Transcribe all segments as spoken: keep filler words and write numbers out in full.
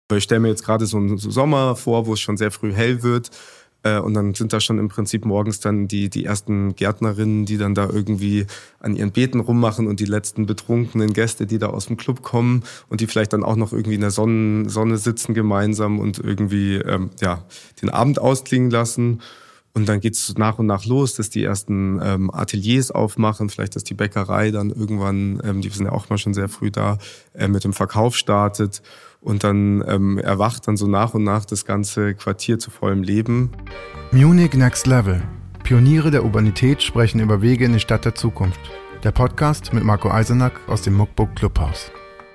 Ich stelle mir jetzt gerade so einen Sommer vor, wo es schon sehr früh hell wird. Und dann sind da schon im Prinzip morgens dann die, die ersten Gärtnerinnen, die dann da irgendwie an ihren Beeten rummachen und die letzten betrunkenen Gäste, die da aus dem Club kommen und die vielleicht dann auch noch irgendwie in der Sonne, Sonne sitzen gemeinsam und irgendwie ähm, ja, den Abend ausklingen lassen. Und dann geht's nach und nach los, dass die ersten ähm, Ateliers aufmachen, vielleicht dass die Bäckerei dann irgendwann, ähm, die sind ja auch mal schon sehr früh da, äh, mit dem Verkauf startet. Und dann ähm, erwacht dann so nach und nach das ganze Quartier zu vollem Leben. Munich Next Level. Pioniere der Urbanität sprechen über Wege in die Stadt der Zukunft. Der Podcast mit Marco Eisenack aus dem Muckbook Clubhaus.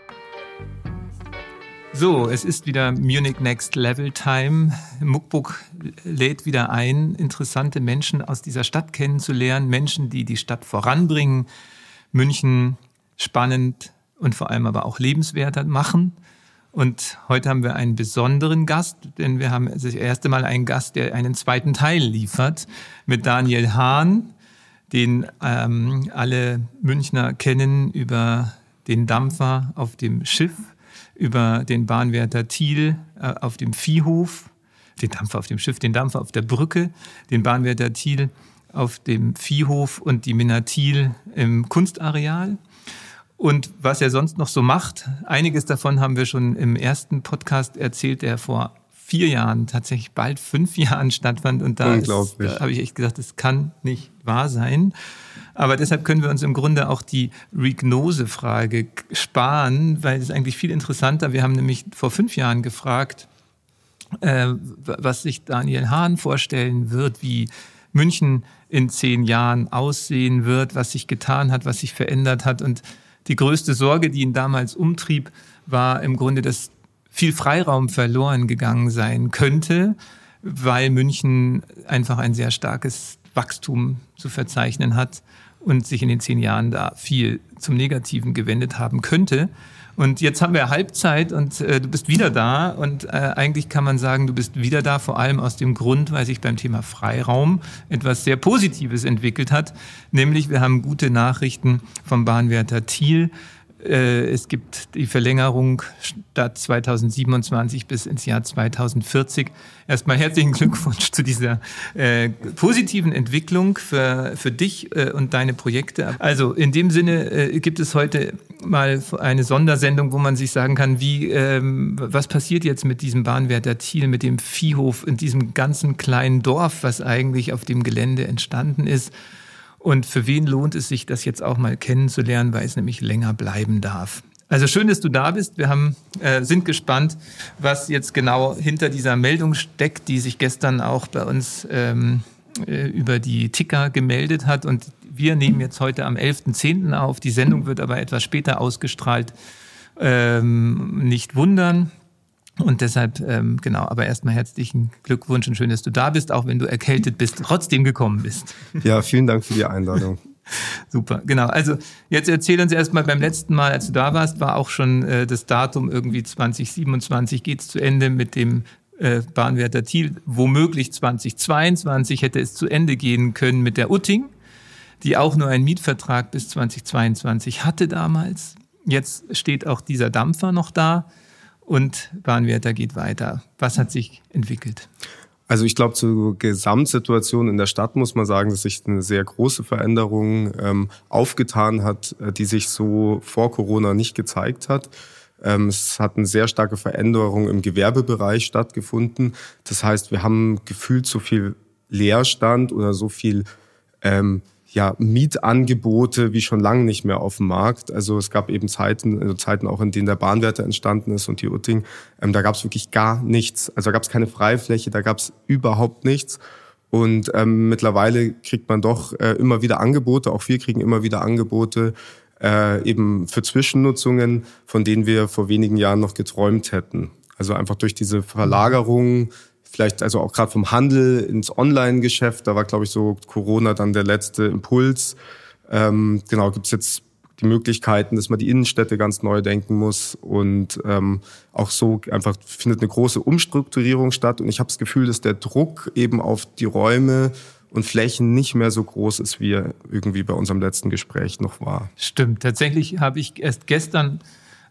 So, es ist wieder Munich Next Level Time. Muckbook lädt wieder ein, interessante Menschen aus dieser Stadt kennenzulernen. Menschen, die die Stadt voranbringen, München spannend und vor allem aber auch lebenswerter machen. Und heute haben wir einen besonderen Gast, denn wir haben das erste Mal einen Gast, der einen zweiten Teil liefert, mit Daniel Hahn, den ähm, alle Münchner kennen über den Dampfer auf dem Schiff, über den Bahnwärter Thiel äh, auf dem Viehhof, den Dampfer auf dem Schiff, den Dampfer auf der Brücke, den Bahnwärter Thiel auf dem Viehhof und die Minna Thiel im Kunstareal. Und was er sonst noch so macht, einiges davon haben wir schon im ersten Podcast erzählt, der vor vier Jahren, tatsächlich bald fünf Jahren stattfand. Und da, da habe ich echt gesagt, das kann nicht wahr sein. Aber deshalb können wir uns im Grunde auch die Regnose-Frage sparen, weil es eigentlich viel interessanter. Wir haben nämlich vor fünf Jahren gefragt, äh, was sich Daniel Hahn vorstellen wird, wie München in zehn Jahren aussehen wird, was sich getan hat, was sich verändert hat. Und die größte Sorge, die ihn damals umtrieb, war im Grunde, dass viel Freiraum verloren gegangen sein könnte, weil München einfach ein sehr starkes Wachstum zu verzeichnen hat und sich in den zehn Jahren da viel zum Negativen gewendet haben könnte. Und jetzt haben wir Halbzeit und äh, du bist wieder da und äh, eigentlich kann man sagen, du bist wieder da, vor allem aus dem Grund, weil sich beim Thema Freiraum etwas sehr Positives entwickelt hat, nämlich wir haben gute Nachrichten vom Bahnwärter Thiel. Äh, es gibt die Verlängerung statt zweitausendsiebenundzwanzig bis ins Jahr zweitausendvierzig. Erstmal herzlichen Glückwunsch zu dieser äh, positiven Entwicklung für, für dich äh, und deine Projekte. Also in dem Sinne äh, gibt es heute mal eine Sondersendung, wo man sich sagen kann, wie ähm, was passiert jetzt mit diesem Bahnwärter Thiel, mit dem Viehhof in diesem ganzen kleinen Dorf, was eigentlich auf dem Gelände entstanden ist. Und für wen lohnt es sich, das jetzt auch mal kennenzulernen, weil es nämlich länger bleiben darf. Also schön, dass du da bist. Wir haben, äh, sind gespannt, was jetzt genau hinter dieser Meldung steckt, die sich gestern auch bei uns ähm, äh, über die Ticker gemeldet hat. Und wir nehmen jetzt heute am elften zehnten auf. Die Sendung wird aber etwas später ausgestrahlt. Ähm, nicht wundern. Und deshalb, ähm, genau, aber erstmal herzlichen Glückwunsch und schön, dass du da bist, auch wenn du erkältet bist, trotzdem gekommen bist. Ja, vielen Dank für die Einladung. Super, genau. Also jetzt erzähl uns erstmal, beim letzten Mal, als du da warst, war auch schon äh, das Datum irgendwie zwanzig siebenundzwanzig geht's zu Ende mit dem äh, Bahnwärter Thiel. Womöglich zwanzig zweiundzwanzig hätte es zu Ende gehen können mit der Utting, die auch nur einen Mietvertrag bis zwanzig zweiundzwanzig hatte damals. Jetzt steht auch dieser Dampfer noch da. Und Bahnwärter geht weiter. Was hat sich entwickelt? Also ich glaube, zur Gesamtsituation in der Stadt muss man sagen, dass sich eine sehr große Veränderung ähm, aufgetan hat, die sich so vor Corona nicht gezeigt hat. Ähm, es hat eine sehr starke Veränderung im Gewerbebereich stattgefunden. Das heißt, wir haben gefühlt so viel Leerstand oder so viel ähm, ja, Mietangebote wie schon lange nicht mehr auf dem Markt. Also es gab eben Zeiten, also Zeiten auch, in denen der Bahnwärter entstanden ist und die Utting. Ähm, da gab es wirklich gar nichts. Also da gab es keine Freifläche, da gab es überhaupt nichts. Und ähm, mittlerweile kriegt man doch äh, immer wieder Angebote, auch wir kriegen immer wieder Angebote, äh, eben für Zwischennutzungen, von denen wir vor wenigen Jahren noch geträumt hätten. Also einfach durch diese Verlagerung, vielleicht also auch gerade vom Handel ins Online-Geschäft, da war, glaube ich, so Corona dann der letzte Impuls. Ähm, genau, gibt es jetzt die Möglichkeiten, dass man die Innenstädte ganz neu denken muss und ähm, auch so einfach findet eine große Umstrukturierung statt. Und ich habe das Gefühl, dass der Druck eben auf die Räume und Flächen nicht mehr so groß ist, wie er irgendwie bei unserem letzten Gespräch noch war. Stimmt, tatsächlich habe ich erst gestern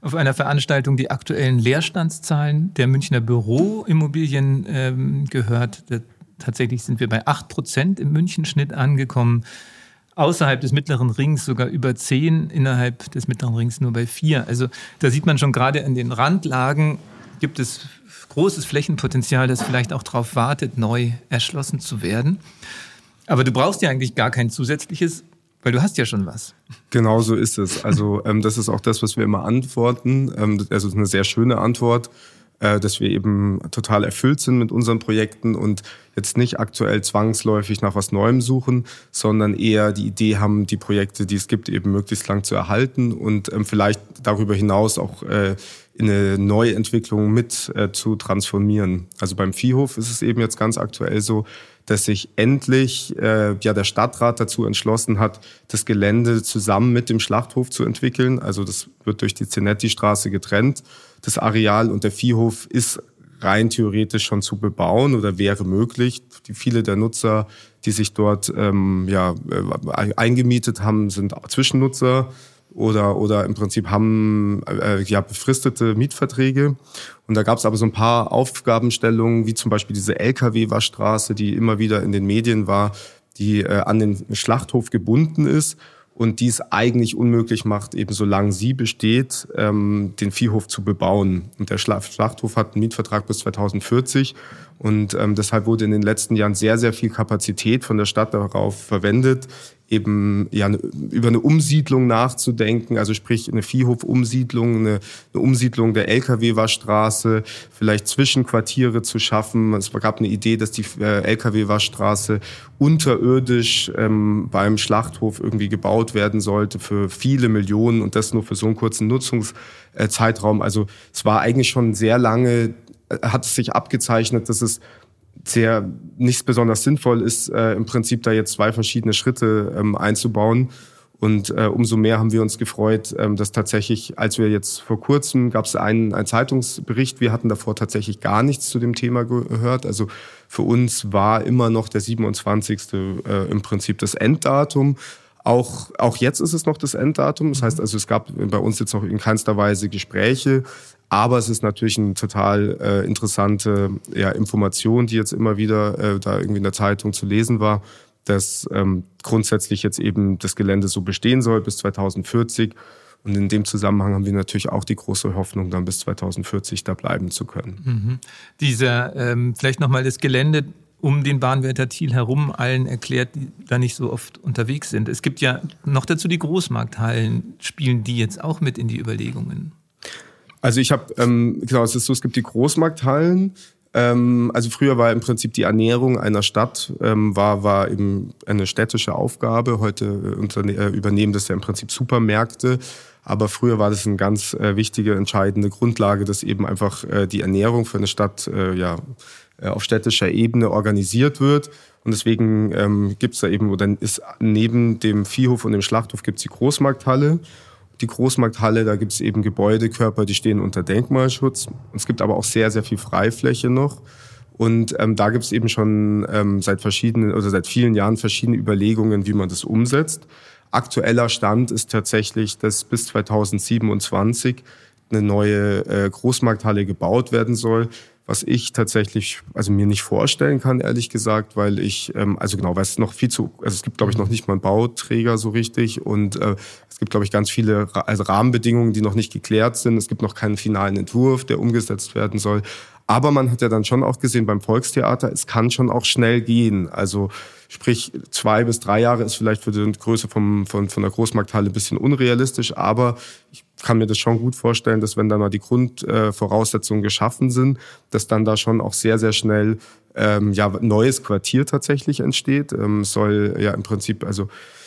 auf einer Veranstaltung die aktuellen Leerstandszahlen der Münchner Büroimmobilien ähm, gehört. Da, tatsächlich sind wir bei acht Prozent im München-Schnitt angekommen. Außerhalb des Mittleren Rings sogar über zehn, innerhalb des Mittleren Rings nur bei vier. Also da sieht man schon, gerade in den Randlagen gibt es großes Flächenpotenzial, das vielleicht auch darauf wartet, neu erschlossen zu werden. Aber du brauchst ja eigentlich gar kein zusätzliches, weil du hast ja schon was. Genau so ist es. Also ähm, das ist auch das, was wir immer antworten. Ähm, also eine sehr schöne Antwort, äh, dass wir eben total erfüllt sind mit unseren Projekten und jetzt nicht aktuell zwangsläufig nach was Neuem suchen, sondern eher die Idee haben, die Projekte, die es gibt, eben möglichst lang zu erhalten und ähm, vielleicht darüber hinaus auch äh, in eine Neuentwicklung mit äh, zu transformieren. Also beim Viehhof ist es eben jetzt ganz aktuell so, dass sich endlich äh, ja der Stadtrat dazu entschlossen hat, das Gelände zusammen mit dem Schlachthof zu entwickeln. Also das wird durch die Zenetti-Straße getrennt, das Areal, und der Viehhof ist rein theoretisch schon zu bebauen oder wäre möglich. Die, viele der Nutzer, die sich dort ähm, ja, äh, eingemietet haben, sind Zwischennutzer oder oder im Prinzip haben äh, ja befristete Mietverträge. Und da gab es aber so ein paar Aufgabenstellungen, wie zum Beispiel diese L K W-Waschstraße, die immer wieder in den Medien war, die äh, an den Schlachthof gebunden ist und die es eigentlich unmöglich macht, eben solange sie besteht, ähm, den Viehhof zu bebauen. Und der Schlachthof hat einen Mietvertrag bis zweitausendvierzig und ähm, deshalb wurde in den letzten Jahren sehr, sehr viel Kapazität von der Stadt darauf verwendet, eben ja ne, über eine Umsiedlung nachzudenken, also sprich eine Viehhofumsiedlung, eine, eine Umsiedlung der L K W-Waschstraße, vielleicht Zwischenquartiere zu schaffen. Es gab eine Idee, dass die äh, L K W-Waschstraße unterirdisch ähm, beim Schlachthof irgendwie gebaut werden sollte für viele Millionen und das nur für so einen kurzen Nutzungszeitraum. Also es war eigentlich schon sehr lange, hat es sich abgezeichnet, dass es sehr nicht besonders sinnvoll ist, äh, im Prinzip da jetzt zwei verschiedene Schritte ähm, einzubauen. Und äh, umso mehr haben wir uns gefreut, ähm, dass tatsächlich, als wir jetzt vor kurzem, gab es einen, einen Zeitungsbericht, wir hatten davor tatsächlich gar nichts zu dem Thema gehört. Also für uns war immer noch der siebenundzwanzigste Äh, im Prinzip das Enddatum. Auch, auch jetzt ist es noch das Enddatum. Das heißt also, es gab bei uns jetzt noch in keinster Weise Gespräche. Aber es ist natürlich eine total äh, interessante ja, Information, die jetzt immer wieder äh, da irgendwie in der Zeitung zu lesen war, dass ähm, grundsätzlich jetzt eben das Gelände so bestehen soll bis zweitausendvierzig. Und in dem Zusammenhang haben wir natürlich auch die große Hoffnung, dann bis zweitausendvierzig da bleiben zu können. Mhm. Dieser, ähm, vielleicht nochmal das Gelände um den Bahnwärter Thiel herum allen erklärt, die da nicht so oft unterwegs sind. Es gibt ja noch dazu die Großmarkthallen. Spielen die jetzt auch mit in die Überlegungen? Also ich habe, ähm, genau, es ist so, es gibt die Großmarkthallen. Ähm, also früher war im Prinzip die Ernährung einer Stadt, ähm, war, war eben eine städtische Aufgabe. Heute äh, übernehmen das ja im Prinzip Supermärkte. Aber früher war das eine ganz äh, wichtige, entscheidende Grundlage, dass eben einfach äh, die Ernährung für eine Stadt äh, ja, äh, auf städtischer Ebene organisiert wird. Und deswegen ähm, gibt es da eben, oder ist neben dem Viehhof und dem Schlachthof gibt es die Großmarkthalle. Die Großmarkthalle, da gibt es eben Gebäudekörper, die stehen unter Denkmalschutz. Es gibt aber auch sehr, sehr viel Freifläche noch. Und ähm, da gibt es eben schon ähm, seit verschiedenen oder seit vielen Jahren verschiedene Überlegungen, wie man das umsetzt. Aktueller Stand ist tatsächlich, dass bis zweitausendsiebenundzwanzig eine neue äh, Großmarkthalle gebaut werden soll. Was ich tatsächlich, also mir nicht vorstellen kann, ehrlich gesagt, weil ich, ähm, also genau, weil es noch viel zu, also es gibt, glaube ich, noch nicht mal einen Bauträger so richtig und äh, es gibt, glaube ich, ganz viele also Rahmenbedingungen, die noch nicht geklärt sind. Es gibt noch keinen finalen Entwurf, der umgesetzt werden soll. Aber man hat ja dann schon auch gesehen beim Volkstheater, es kann schon auch schnell gehen. Also sprich, zwei bis drei Jahre ist vielleicht für die Größe vom, von, von der Großmarkthalle ein bisschen unrealistisch, aber ich kann mir das schon gut vorstellen, dass wenn da mal die Grundvoraussetzungen äh, geschaffen sind, dass dann da schon auch sehr, sehr schnell ähm, ja neues Quartier tatsächlich entsteht. Ähm, soll ja im Prinzip, also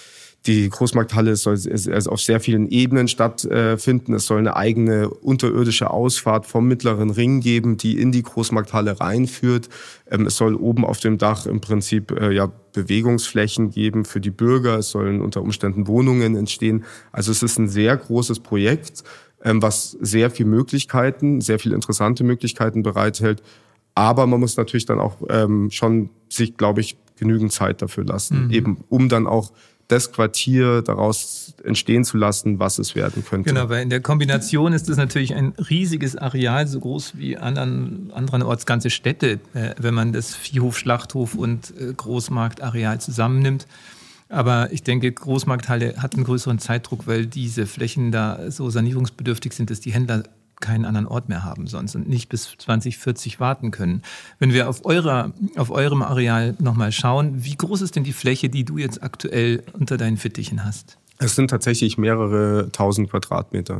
die Großmarkthalle soll also auf sehr vielen Ebenen stattfinden. Es soll eine eigene unterirdische Ausfahrt vom Mittleren Ring geben, die in die Großmarkthalle reinführt. Es soll oben auf dem Dach im Prinzip ja Bewegungsflächen geben für die Bürger. Es sollen unter Umständen Wohnungen entstehen. Also es ist ein sehr großes Projekt, was sehr viele Möglichkeiten, sehr viele interessante Möglichkeiten bereithält. Aber man muss natürlich dann auch ähm, schon sich, glaube ich, genügend Zeit dafür lassen, mhm. eben um dann auch das Quartier daraus entstehen zu lassen, was es werden könnte. Genau, weil in der Kombination ist das natürlich ein riesiges Areal, so groß wie anderen, anderenorts ganze Städte, äh, wenn man das Viehhof, Schlachthof und äh, Großmarktareal zusammennimmt. Aber ich denke, Großmarkthalle hat einen größeren Zeitdruck, weil diese Flächen da so sanierungsbedürftig sind, dass die Händler keinen anderen Ort mehr haben sonst und nicht bis zwanzig vierzig warten können. Wenn wir auf, eurer, auf eurem Areal nochmal schauen, wie groß ist denn die Fläche, die du jetzt aktuell unter deinen Fittichen hast? Es sind tatsächlich mehrere tausend Quadratmeter.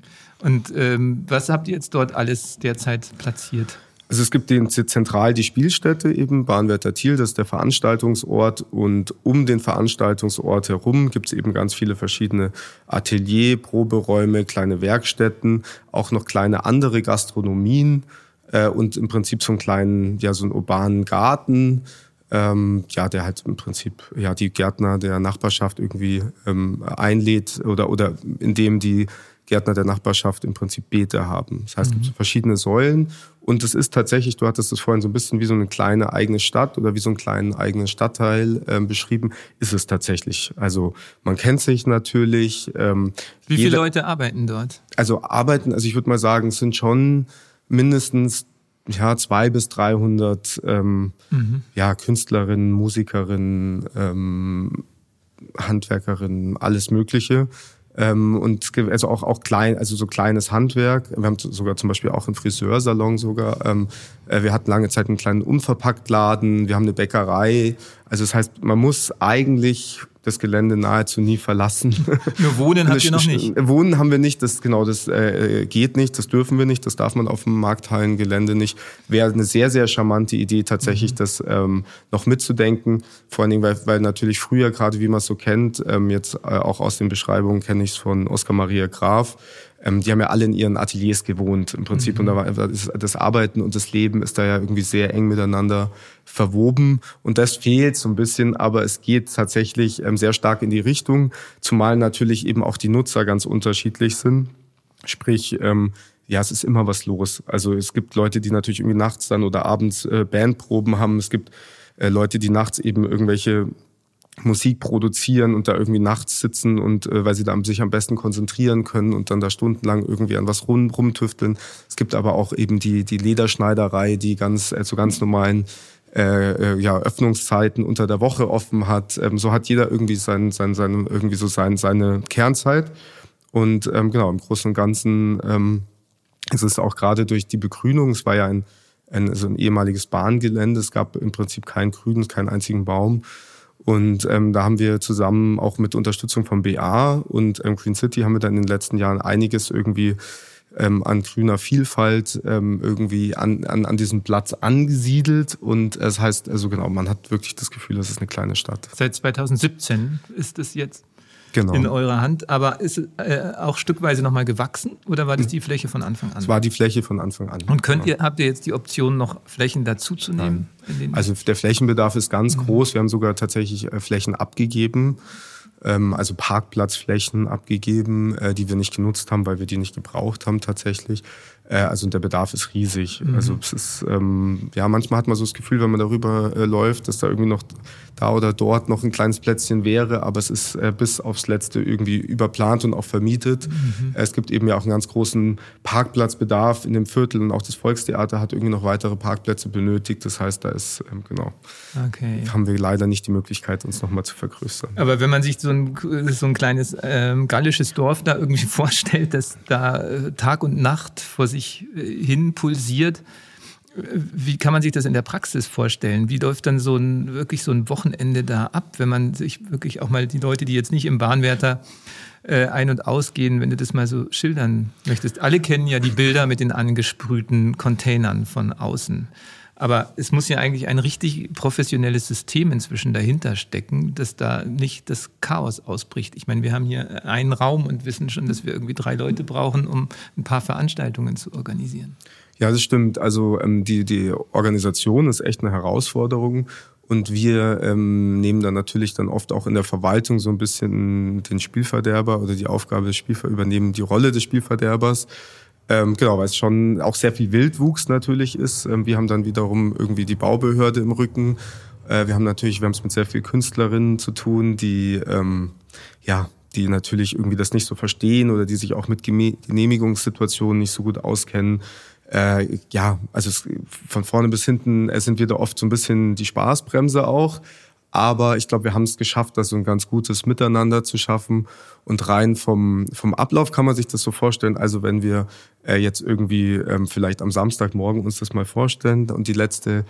Und ähm, was habt ihr jetzt dort alles derzeit platziert? Also es gibt den, zentral die Spielstätte eben, Bahnwärter Thiel, das ist der Veranstaltungsort, und um den Veranstaltungsort herum gibt es eben ganz viele verschiedene Atelier, Proberäume, kleine Werkstätten, auch noch kleine andere Gastronomien äh, und im Prinzip so einen kleinen, ja so einen urbanen Garten, ähm, ja, der halt im Prinzip ja die Gärtner der Nachbarschaft irgendwie ähm, einlädt oder oder in dem die Gärtner der Nachbarschaft im Prinzip Beete haben. Das heißt, es gibt so verschiedene Säulen und es ist tatsächlich, du hattest es vorhin so ein bisschen wie so eine kleine eigene Stadt oder wie so einen kleinen eigenen Stadtteil ähm, beschrieben, ist es tatsächlich. Also man kennt sich natürlich. Ähm, wie jeder, viele Leute arbeiten dort? Also arbeiten, also ich würde mal sagen, es sind schon mindestens ja zweihundert bis dreihundert ähm, mhm. ja, Künstlerinnen, Musikerinnen, ähm, Handwerkerinnen, alles Mögliche. Ähm, und also auch auch klein, also so kleines Handwerk. Wir haben sogar zum Beispiel auch einen Friseursalon sogar. Ähm, äh, wir hatten lange Zeit einen kleinen Unverpacktladen. Wir haben eine Bäckerei. Also das heißt, man muss eigentlich das Gelände nahezu nie verlassen. Nur Wohnen habt ihr noch nicht? Wohnen haben wir nicht. Das genau, das äh, geht nicht. Das dürfen wir nicht. Das darf man auf dem Markthallengelände nicht. Wäre eine sehr sehr charmante Idee tatsächlich, mhm. das ähm, noch mitzudenken. Vor allen Dingen, weil, weil natürlich früher gerade, wie man es so kennt, ähm, jetzt äh, auch aus den Beschreibungen kenne ich es von Oskar Maria Graf. Ähm, die haben ja alle in ihren Ateliers gewohnt im Prinzip. Mhm. Und da war das, das Arbeiten und das Leben ist da ja irgendwie sehr eng miteinander verwoben. Und das fehlt so ein bisschen, aber es geht tatsächlich ähm, sehr stark in die Richtung, zumal natürlich eben auch die Nutzer ganz unterschiedlich sind. Sprich, ähm, ja, es ist immer was los. Also es gibt Leute, die natürlich irgendwie nachts dann oder abends äh, Bandproben haben. Es gibt äh, Leute, die nachts eben irgendwelche Musik produzieren und da irgendwie nachts sitzen und äh, weil sie da sich am besten konzentrieren können und dann da stundenlang irgendwie an was rum, rumtüfteln. Es gibt aber auch eben die die Lederschneiderei, die ganz äh, zu ganz normalen äh, äh, ja Öffnungszeiten unter der Woche offen hat. Ähm, so hat jeder irgendwie sein sein seine irgendwie so sein seine Kernzeit und ähm, genau im Großen und Ganzen ähm, ist es auch gerade durch die Begrünung. Es war ja ein ein, also ein ehemaliges Bahngelände. Es gab im Prinzip kein Grün, keinen einzigen Baum. Und ähm, da haben wir zusammen auch mit Unterstützung vom B A und ähm, Green City haben wir dann in den letzten Jahren einiges irgendwie ähm, an grüner Vielfalt ähm, irgendwie an, an, an diesem Platz angesiedelt. Und es heißt, also genau, man hat wirklich das Gefühl, das ist eine kleine Stadt. Seit zweitausendsiebzehn ist es jetzt genau. in eurer Hand. Aber ist es äh, auch stückweise nochmal gewachsen oder war das die Fläche von Anfang an? Es war die Fläche von Anfang an. Und könnt ihr, habt ihr jetzt die Option, noch Flächen dazuzunehmen? Also der Flächenbedarf ist ganz mhm. groß. Wir haben sogar tatsächlich äh, Flächen abgegeben, ähm, also Parkplatzflächen abgegeben, äh, die wir nicht genutzt haben, weil wir die nicht gebraucht haben tatsächlich. Äh, also der Bedarf ist riesig. Mhm. Also es ist, ähm, ja, manchmal hat man so das Gefühl, wenn man darüber äh, läuft, dass da irgendwie noch da oder dort noch ein kleines Plätzchen wäre, aber es ist äh, bis aufs Letzte irgendwie überplant und auch vermietet. Mhm. Es gibt eben ja auch einen ganz großen Parkplatzbedarf in dem Viertel und auch das Volkstheater hat irgendwie noch weitere Parkplätze benötigt. Das heißt, da ist, ähm, genau, okay. haben wir leider nicht die Möglichkeit, uns nochmal zu vergrößern. Aber wenn man sich so ein, so ein kleines ähm, gallisches Dorf da irgendwie vorstellt, das da äh, Tag und Nacht vor sich äh, hin pulsiert, wie kann man sich das in der Praxis vorstellen? Wie läuft dann so ein, wirklich so ein Wochenende da ab, wenn man sich wirklich auch mal die Leute, die jetzt nicht im Bahnwärter äh, ein- und ausgehen, wenn du das mal so schildern möchtest. Alle kennen ja die Bilder mit den angesprühten Containern von außen. Aber es muss ja eigentlich ein richtig professionelles System inzwischen dahinter stecken, dass da nicht das Chaos ausbricht. Ich meine, wir haben hier einen Raum und wissen schon, dass wir irgendwie drei Leute brauchen, um ein paar Veranstaltungen zu organisieren. Ja, das stimmt. Also ähm, die, die Organisation ist echt eine Herausforderung. Und wir ähm, nehmen dann natürlich dann oft auch in der Verwaltung so ein bisschen den Spielverderber oder die Aufgabe des Spielverderbers, übernehmen die Rolle des Spielverderbers. Ähm, genau, weil es schon auch sehr viel Wildwuchs natürlich ist. Ähm, wir haben dann wiederum irgendwie die Baubehörde im Rücken Äh, wir haben natürlich, wir haben es mit sehr vielen Künstlerinnen zu tun, die ähm, ja, die natürlich irgendwie das nicht so verstehen oder die sich auch mit Genehmigungssituationen nicht so gut auskennen. Äh, ja, also es, von vorne bis hinten äh, sind wir da oft so ein bisschen die Spaßbremse auch. Aber ich glaube, wir haben es geschafft, da so ein ganz gutes Miteinander zu schaffen. Und rein vom, vom Ablauf kann man sich das so vorstellen. Also wenn wir äh, jetzt irgendwie ähm, vielleicht am Samstagmorgen uns das mal vorstellen und die letzte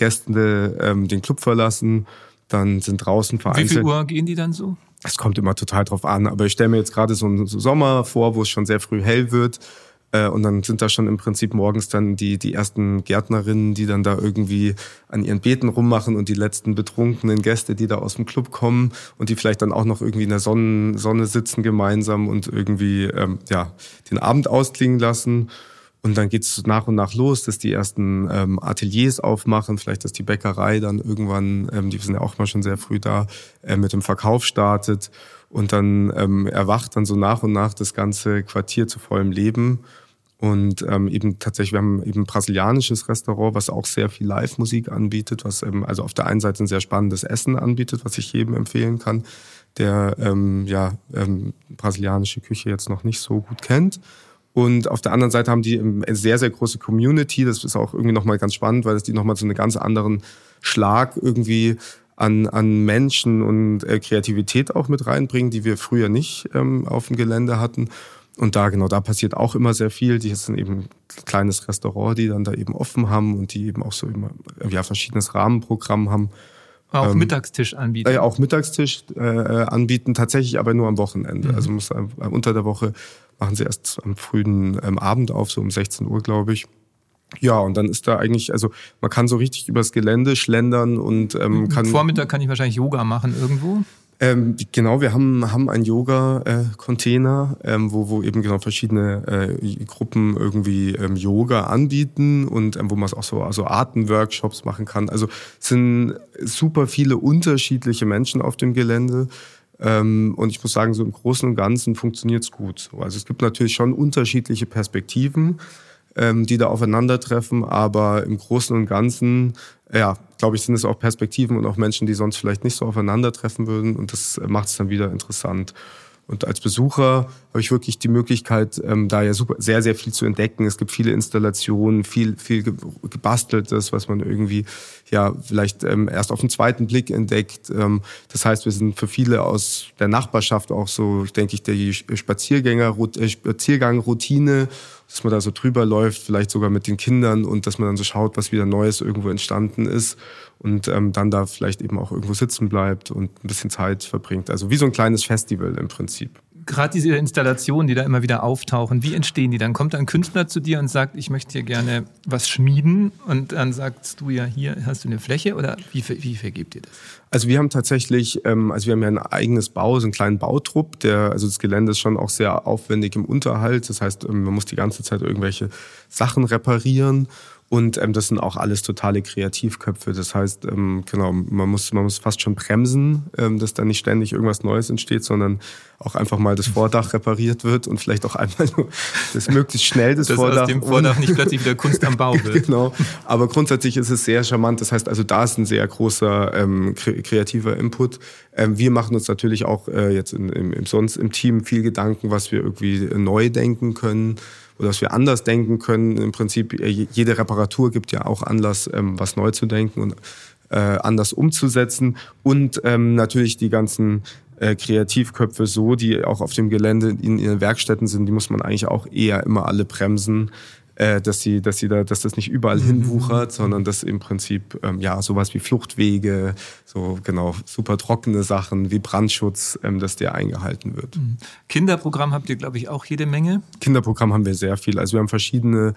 Gäste ähm, den Club verlassen, dann sind draußen vereinzelt... Wie viel Uhr gehen die dann so? Es kommt immer total drauf an. Aber ich stelle mir jetzt gerade so einen Sommer vor, wo es schon sehr früh hell wird. Und dann sind da schon im Prinzip morgens dann die, die ersten Gärtnerinnen, die dann da irgendwie an ihren Beeten rummachen und die letzten betrunkenen Gäste, die da aus dem Club kommen und die vielleicht dann auch noch irgendwie in der Sonne, Sonne sitzen gemeinsam und irgendwie ähm, ja, den Abend ausklingen lassen. Und dann geht's nach und nach los, dass die ersten ähm, Ateliers aufmachen, vielleicht dass die Bäckerei dann irgendwann, ähm, die sind ja auch mal schon sehr früh da, äh, mit dem Verkauf startet. Und dann ähm, erwacht dann so nach und nach das ganze Quartier zu vollem Leben. Und ähm, eben tatsächlich, wir haben eben ein brasilianisches Restaurant, was auch sehr viel Live-Musik anbietet, was ähm, also auf der einen Seite ein sehr spannendes Essen anbietet, was ich jedem empfehlen kann, der ähm, ja ähm, brasilianische Küche jetzt noch nicht so gut kennt. Und auf der anderen Seite haben die eine sehr, sehr große Community. Das ist auch irgendwie nochmal ganz spannend, weil das die nochmal so einen ganz anderen Schlag irgendwie an, an Menschen und äh, Kreativität auch mit reinbringen, die wir früher nicht ähm, auf dem Gelände hatten. Und da, genau, da passiert auch immer sehr viel. Die sind eben ein kleines Restaurant, die dann da eben offen haben und die eben auch so immer, ja, verschiedenes Rahmenprogramm haben. Auch ähm, Mittagstisch anbieten. Äh, auch Mittagstisch äh, anbieten, tatsächlich aber nur am Wochenende. Mhm. Also muss, äh, unter der Woche machen sie erst am frühen ähm, Abend auf, so um sechzehn Uhr, glaube ich. Ja, und dann ist da eigentlich, also man kann so richtig übers Gelände schlendern und ähm, kann... Vormittag kann ich wahrscheinlich Yoga machen irgendwo. Ähm, genau, wir haben, haben einen Yoga-Container, äh, ähm, wo, wo eben genau verschiedene äh, Gruppen irgendwie ähm, Yoga anbieten und ähm, wo man auch so also Atemworkshops machen kann. Also es sind super viele unterschiedliche Menschen auf dem Gelände. Ähm, und ich muss sagen, so im Großen und Ganzen funktioniert es gut. Also es gibt natürlich schon unterschiedliche Perspektiven, ähm, die da aufeinandertreffen, aber im Großen und Ganzen, ja, glaube ich, sind es auch Perspektiven und auch Menschen, die sonst vielleicht nicht so aufeinandertreffen würden, und das macht es dann wieder interessant. Und als Besucher habe ich wirklich die Möglichkeit, ähm, da ja super, sehr, sehr viel zu entdecken. Es gibt viele Installationen, viel, viel gebasteltes, was man irgendwie ja vielleicht ähm, erst auf den zweiten Blick entdeckt. Ähm, das heißt, wir sind für viele aus der Nachbarschaft auch so, denke ich, die Spaziergänger, äh, Spaziergangroutine, dass man da so drüber läuft, vielleicht sogar mit den Kindern, und dass man dann so schaut, was wieder Neues irgendwo entstanden ist. Und ähm, dann da vielleicht eben auch irgendwo sitzen bleibt und ein bisschen Zeit verbringt. Also wie so ein kleines Festival im Prinzip. Gerade diese Installationen, die da immer wieder auftauchen, wie entstehen die? Dann kommt ein Künstler zu dir und sagt, ich möchte hier gerne was schmieden, und dann sagst du ja, hier hast du eine Fläche, oder wie, wie vergebt ihr das? Also wir haben tatsächlich, ähm, also wir haben ja ein eigenes Bau, so einen kleinen Bautrupp, der, also das Gelände ist schon auch sehr aufwendig im Unterhalt. Das heißt, ähm, man muss die ganze Zeit irgendwelche Sachen reparieren. Und ähm, das sind auch alles totale Kreativköpfe. Das heißt, ähm, genau, man muss, man muss fast schon bremsen, ähm, dass da nicht ständig irgendwas Neues entsteht, sondern auch einfach mal das Vordach repariert wird und vielleicht auch einmal nur das möglichst schnell das dass Vordach. Dass aus dem Vordach nicht plötzlich wieder Kunst am Bau wird. Genau. Aber grundsätzlich ist es sehr charmant. Das heißt, also da ist ein sehr großer ähm, kreativer Input. Ähm, wir machen uns natürlich auch äh, jetzt in, im, im sonst im Team viel Gedanken, was wir irgendwie neu denken können. Oder dass wir anders denken können. Im Prinzip, jede Reparatur gibt ja auch Anlass, ähm, was neu zu denken und äh, anders umzusetzen. Und ähm, natürlich die ganzen äh, Kreativköpfe so, die auch auf dem Gelände in ihren Werkstätten sind, die muss man eigentlich auch eher immer alle bremsen, äh, dass sie, dass sie da, dass das nicht überall hinwuchert, sondern dass im Prinzip ähm, ja sowas wie Fluchtwege, so genau super trockene Sachen wie Brandschutz, ähm, dass der eingehalten wird. Kinderprogramm habt ihr, glaube ich, auch jede Menge? Kinderprogramm haben wir sehr viel. Also wir haben verschiedene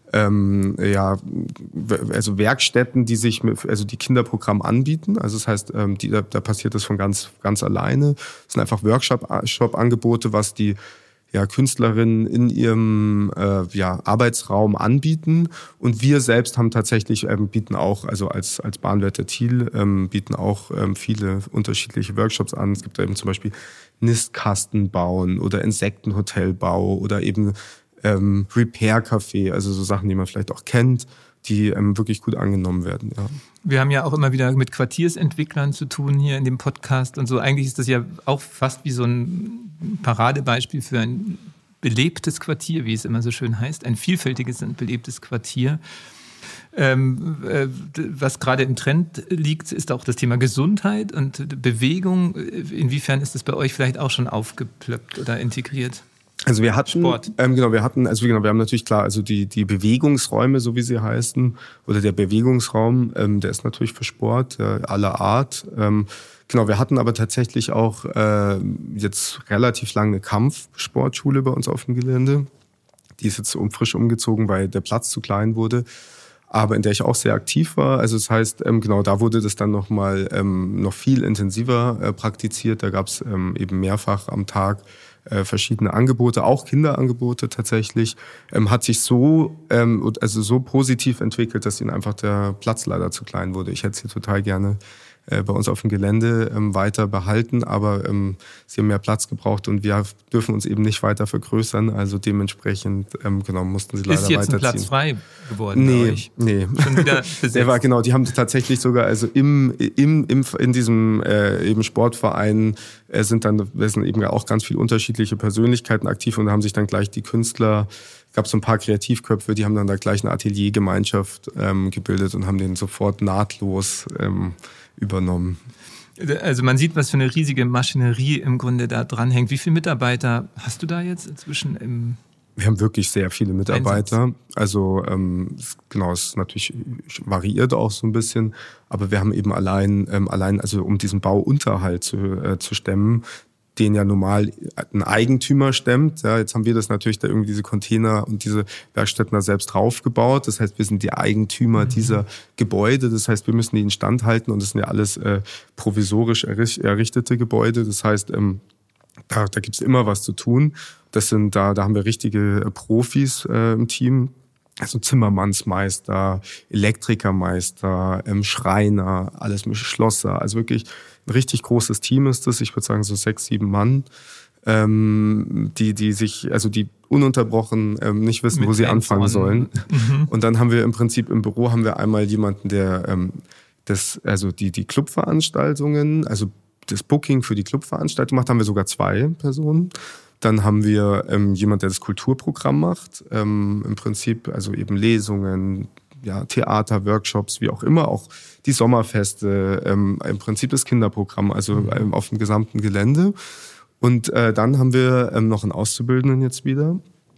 ähm, ja also Werkstätten, die sich mit, also die Kinderprogramm anbieten. Also das heißt, ähm, die, da, da passiert das von ganz ganz alleine. Das sind einfach Workshop-Angebote, was die ja, Künstlerinnen in ihrem äh, ja, Arbeitsraum anbieten. Und wir selbst haben tatsächlich, ähm, bieten auch, also als, als Bahnwärter Thiel, ähm, bieten auch ähm, viele unterschiedliche Workshops an. Es gibt da eben zum Beispiel Nistkasten bauen oder Insektenhotelbau oder eben ähm, Repair-Café, also so Sachen, die man vielleicht auch kennt, die ähm, wirklich gut angenommen werden. Ja. Wir haben ja auch immer wieder mit Quartiersentwicklern zu tun hier in dem Podcast und so. Eigentlich ist das ja auch fast wie so ein Paradebeispiel für ein belebtes Quartier, wie es immer so schön heißt, ein vielfältiges und belebtes Quartier. Ähm, äh, was gerade im Trend liegt, ist auch das Thema Gesundheit und Bewegung. Inwiefern ist das bei euch vielleicht auch schon aufgeplöppt oder integriert? Also wir hatten, Sport. Ähm, genau, wir hatten, also genau, wir haben natürlich klar, also die die Bewegungsräume, so wie sie heißen, oder der Bewegungsraum, ähm, der ist natürlich für Sport äh, aller Art. Ähm, genau, wir hatten aber tatsächlich auch äh, jetzt relativ lange eine Kampfsportschule bei uns auf dem Gelände. Die ist jetzt um, frisch umgezogen, weil der Platz zu klein wurde, aber in der ich auch sehr aktiv war. Also das heißt, ähm, genau, da wurde das dann nochmal ähm, noch viel intensiver äh, praktiziert. Da gab es ähm, eben mehrfach am Tag äh, verschiedene Angebote, auch Kinderangebote tatsächlich. Ähm, hat sich so, ähm, also so positiv entwickelt, dass ihnen einfach der Platz leider zu klein wurde. Ich hätte sie total gerne äh, bei uns auf dem Gelände ähm, weiter behalten, aber ähm, sie haben mehr Platz gebraucht und wir dürfen uns eben nicht weiter vergrößern, also dementsprechend ähm, genau mussten sie leider weiterziehen. Ist jetzt ein Platz frei geworden nee, bei euch? Nee, schon wieder besetzt. Der war genau, die haben tatsächlich sogar, also im, im, im in diesem äh, eben Sportverein äh, sind dann sind eben auch ganz viele unterschiedliche Persönlichkeiten aktiv und da haben sich dann gleich die Künstler, gab es so ein paar Kreativköpfe, die haben dann da gleich eine Ateliergemeinschaft ähm, gebildet und haben den sofort nahtlos ähm, übernommen. Also man sieht, was für eine riesige Maschinerie im Grunde da dranhängt. Wie viele Mitarbeiter hast du da jetzt inzwischen im Wir haben wirklich sehr viele Mitarbeiter. Einsatz? Also ähm, genau, es ist natürlich variiert auch so ein bisschen, aber wir haben eben allein, ähm, allein also um diesen Bauunterhalt zu, äh, zu stemmen, den ja normal ein Eigentümer stemmt. Ja, jetzt haben wir das natürlich da irgendwie diese Container und diese Werkstätten da selbst draufgebaut. Das heißt, wir sind die Eigentümer mhm. dieser Gebäude. Das heißt, wir müssen die instand halten und das sind ja alles äh, provisorisch errichtete Gebäude. Das heißt, ähm, da, da gibt's immer was zu tun. Das sind da, da haben wir richtige äh, Profis äh, im Team. Also Zimmermannsmeister, Elektrikermeister, ähm, Schreiner, alles mit Schlosser. Also wirklich ein richtig großes Team ist das. Ich würde sagen so sechs, sieben Mann, ähm, die, die sich, also die ununterbrochen ähm, nicht wissen, mit wo sie anfangen sollen. Mhm. Und dann haben wir im Prinzip im Büro haben wir einmal jemanden, der ähm, das, also die die Clubveranstaltungen, also das Booking für die Clubveranstaltung macht, haben wir sogar zwei Personen. Dann haben wir ähm, jemand, der das Kulturprogramm macht, ähm, im Prinzip, also eben Lesungen, ja, Theater, Workshops, wie auch immer, auch die Sommerfeste, ähm, im Prinzip das Kinderprogramm, also ähm, auf dem gesamten Gelände. Und äh, dann haben wir ähm, noch einen Auszubildenden jetzt wieder